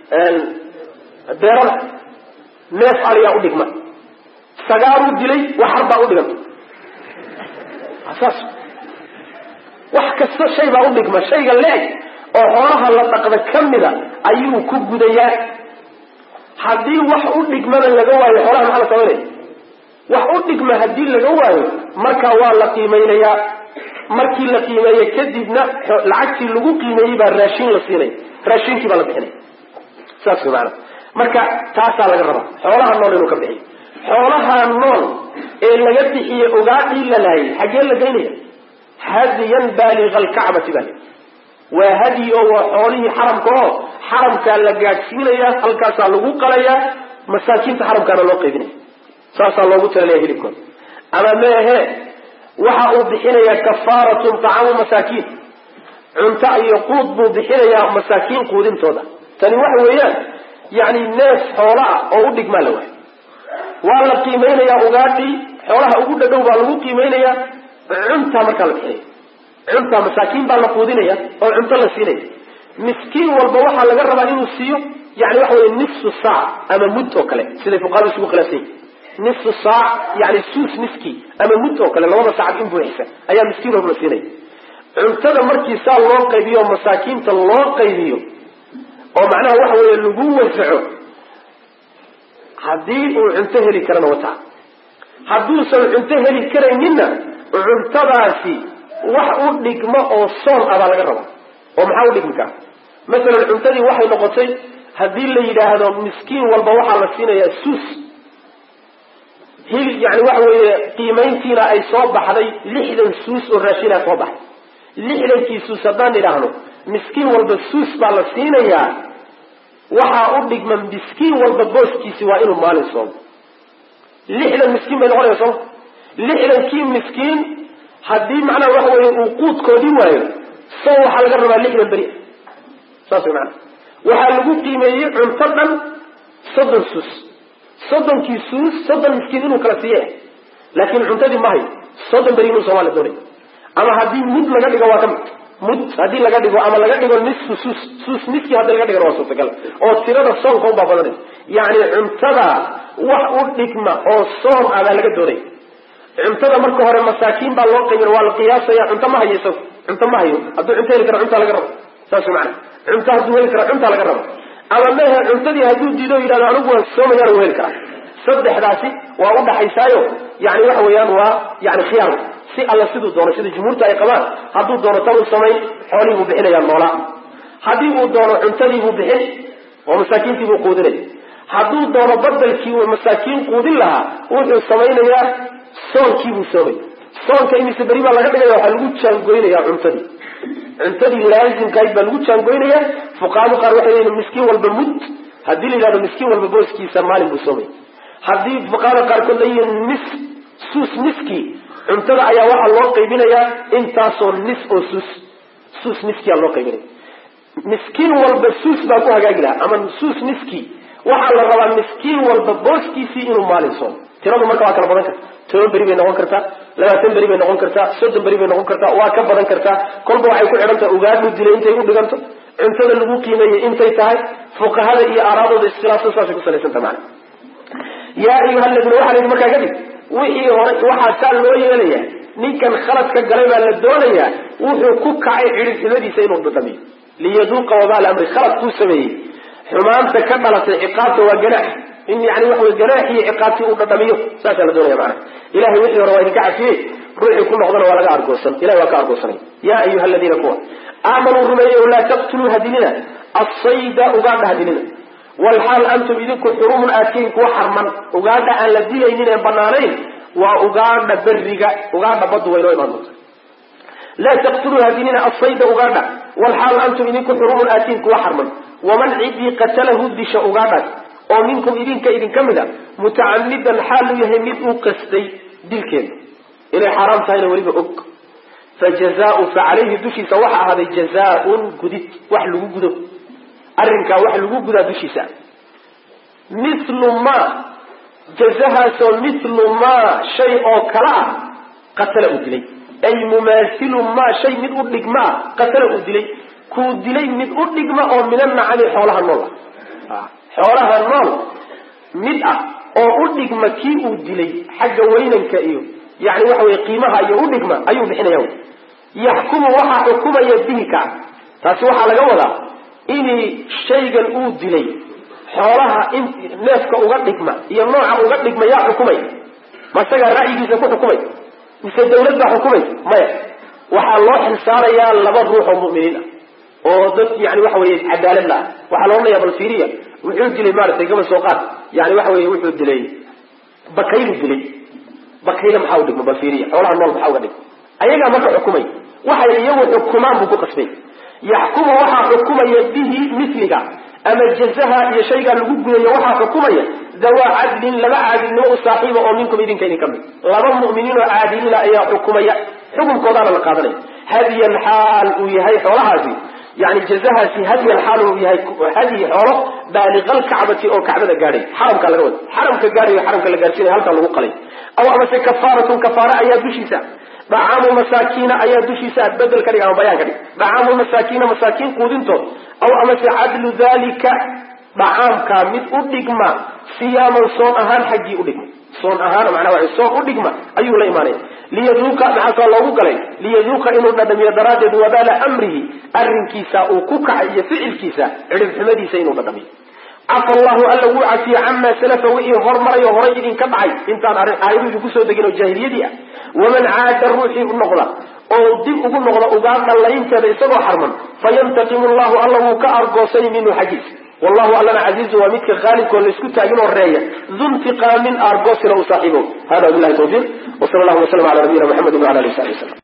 beerada neef aliyaa udhigma sagaaruu dilay waxar baa udhiganta saas wax kasta shay baa udhigma shayga leeg oo xoolaha la dhaqda kamida ayuu ku gudayaa hadii wax u dhigmada laga waayo xoolaha maxaa la sameeyaa wax u dhigma hadii laga waayo marka waa la qiimeeyaa markii la qiimeeyo kadibna lacagtii lagu qiimeeyay baa raashin la siinay raashinkii baa la bixinay saas weeyaan marka taasa laga rabaa xoolaha nool inuu ka bixiyo xoolaha nool ee laga bixiyo ogaadii la laayay xagee la geynaya hadiyan baligh al-ka'bah bal wa hadi oo xoolihi xaramka oo xaramka la gaadsiinaya halkaas lagu qalaya masaakiinta xaramka loo qaybinay saasa loogu taliyay hilibkood ama meehe waxa uu bixinaya kafaaratu ta'am masaakiin cunta iyo quud buu bixinaya masaakiin quudintooda tani waxa weeyaan yaani neef xoolaha oo u dhigma la way waa la qiimeynaya ogaadii xoolaha ugu dhadhow baa lagu qiimeynaya cunta marka la bixiyo cunta masaakiin baa la quudinaya oo cunta la siinaya miskiin walba waxa laga rabaa inuu siiyo yaani waxa weeye nisfu saac ama mud oo kale sida fuqaadu isugu khilaafay nisfu saac yaani sus miski ama mud oo kale labada saac in buuxisa ayaa miskiin walba siinaya cuntada markii saa loo qaybiyo masaakiinta loo qaybiyo oo macnaha waxa weeye lagu wasaco hadii uu cunto heli karana wata haduu soo cunto heli karayna cuntadaasi wax u dhigmo oo soon aba laga rabo oo maxaa u dhigmi kara mesela cuntadii waxay noqotay hadii la yiraahdo miskiin walba waxa la siinayaa sus hil yaani waxa weeye qiimeyntiina ay soo baxday lixdan sus oo raashina soo baxay lixdan kii sus hadaan yiraahdo miskiin walba sus baa la siinayaa waxa u dhigman miskiin walba booskiisi waa inuu maalin soo lixdan miskiin bay noqonaysaa lixdan kii miskiin hadii macna waxa weeye uu quudkoodii waayo soo waxa laga rabaa lixdan bari saas macna waxa lagu qiimeeyay cunto dhan soddon sus soddon kii sus soddon miskiin inuu kala siiyay laakiin cuntadii ma hayo soddon bari inuu Soomaali doonay ama hadii mid laga dhigo waa kamid mud hadii laga dhigo ama laga dhigo nisfu sus sus miski hadii laga dhigo waa suurtagal oo tirada soonka u baabadanay yaani cuntada wax u dhigma oo soon ah laga doonay cuntada marka hore masaakiin baa loo qiimeeyo waa la qiyaasaya cunto ma hayso cunto ma hayo haduu cunto heli karo cunto laga rabo saas macna cunto haduu heli karo cunto laga rabo ama mehe cuntadii haduu diido yiraahdo anigu waan soomayaa oo heli kara saddexdaasi waa u dhaxaysaayo yaani waxa weeyaan waa yaani khiyaar si alla sidoo doono sida jumhuurta ay qabaan haduu doono taw sameey xoolihi uu bixinaya noola hadii uu doono cuntadii uu bixin oo masaakiintii uu quudinay haduu doono badalkii uu masaakiin quudin lahaa wuxuu sameeynaya soonkii uu soomay soonka inisa bari baa laga dhigaya waxa lagu jaangoynaya cuntadii cuntadii laazim qayb baa lagu jaangoynaya fuqaado qaar waxay leeyihiin miskiin walba mud hadii la yiraahdo miskiin walba booskiisa maalin buu soomay hadii fuqaado qaar kale leeyihiin mis sus miski cuntada ayaa waxa loo qaybinaya intaasoo nis oo sus sus miski loo qaybinaya miskiin walba sus baa ku hagaagi lahaa ama sus miski waxa la rabaa miskiin walba booskiisa inuu maalin soomo tiradu marka waa kala badan kartaa toban bari bay noqon kartaa labaatan bari bay noqon kartaa soddon bari bay noqon kartaa waa ka badan kartaa kolba waxay ku xiran tahay ugaadhu dilay intay u dhiganto cuntada lagu qiimeeyay intay tahay fuqahada iyo araadooda istilaafsan saas ku salaysan tamaan yaa ayuha alladina waxa la markaa gadib wixii hore waxa saal loo yeelaya ninkan khalad ka galay baa la doonaya wuxuu ku kacay xiriirkiisa inuu dhadhamiyo liyaduqa wabal amri khalad ku sameeyay xumaanta ka dhalatay ciqaabta waa ganaax in yaani wax way ganaax iyo ciqaabti uu dhadhamiyo saas la doonaya macna ilaahi wixii hore waa idinka cafiyay ruuxi ku noqdana waa laga argoosan ilaahi waa ka argoosanay yaa ayuha alladina kuwa aamanu rumayyu la taqtulu hadilina as-sayda ugaadha hadilina wal hal antum idinku xurumun aatiin ku xarman ugaadha aan la dilaynin ee banaanayn waa ugaadha bariga ugaadha badu way loo imaado la taqtulu hadilina as-sayda ugaadha wal hal antum idinku xurumun aatiin ku xarman waman cidi qatalahu disha ugaadha oo minkum idinka idin kamida mutaammidan xaal yahay mid uu qasday dilkeed inay xaraam tahay waliba og fajazaa'u fa'alayhi dushisa waxa ahaday jazaa'un gudid wax lagu gudo arrinka wax lagu guda dushisa mithlu ma jazaha so mithlu ma shay oo kala qatala u dilay ay mumaathilu ma shay mid u dhigma qatala u dilay ku dilay mid u dhigma oo minan nacali xoolaha nool xoolaha nool mid ah oo u dhigma kii uu dilay xagga weynanka iyo yaani waxa way qiimaha iyo u dhigma ayuu bixinayaa yaxkumu waxa xukumaya bihika taasi waxaa laga wadaa inay shaygan uu dilay xoolaha in neefka uga dhigma iyo nooca uga dhigma yaa xukumay masaga ra'yigiisa ku xukumay mise dawlad baa xukumay maya waxaa loo xilsaarayaa laba ruux oo mu'miniin ah oo dad yani waxa weeye cadaalad la waxaa loo leeyahay bal fiiriya wuxuu dilay maaragtay gabal soo qaad yani waxa weeye wuxuu dilay bakaylu dilay bakayla maxaa u dhigma bal fiiriya xoolaha nool maxaa uga dhigma ayagaa marka xukumay waxay iyagu xukumaan buu ku qasbay yaxkumu waxaa xukumaya bihi misliga ama jazaha iyo shaygaa lagu gudayo waxaa xukumaya dawaa cadlin laba caadilnimo u saaxiiba oo minkum idinka idin ka mid laba mu'miniin oo caadilina ayaa xukumaya xukunkoodaana la qaadanaya hadiyan xaal uu yahay xoolahaasi yani jazahaasi hadiyan xaal uu yahay hadiyi xoolo baaliqal kacbati oo kacbada gaadhay xaramka laga wada xaramka gaadhayo xaramka la gaarsiinaya halkaa lagu qalay aw amase kafaaratun kafaara ayaa dushiisa dacaamu masaakiina ayaa dushiisa bedel ka dhig ama bayaan ka dhig dacaamu masaakiina masaakiin quudintood aw amase cadlu dalika dacaamkaa mid u dhigma siyaaman soon ahaan xaggii u dhigma soon ahaan macnaa waa soon u dhigma ayuu la imaanaya liyaduuqa maxaasaa loogu galay liyaduuqa inuu dhadhamiyo daraaddeed wabaala amrihi arrinkiisa uu ku kacay iyo ficilkiisa cidhibxumadiisa inuu dhadhamiyo cafa allahu alla wuu cafiye camaa salafa wixii hormarayo horay idinka dhacay intaan aayadu idinku soo degin oo jaahiliyadii ah waman caada ruuxii u noqda oo dib ugu noqda ugaa dhallaynteeda isagoo xarman fayantaqimu allahu alla wuu ka argoosani minhu xaggiisa wallahu allana casiizu waa midka khaalibkoo laysku taagin oo reeya duntiqaamin argoosina u saaxiibo hada billahi tawfiiq wa sala allahu waslam ala nabiyina muxamedin wala alihi wasaxbi wasallam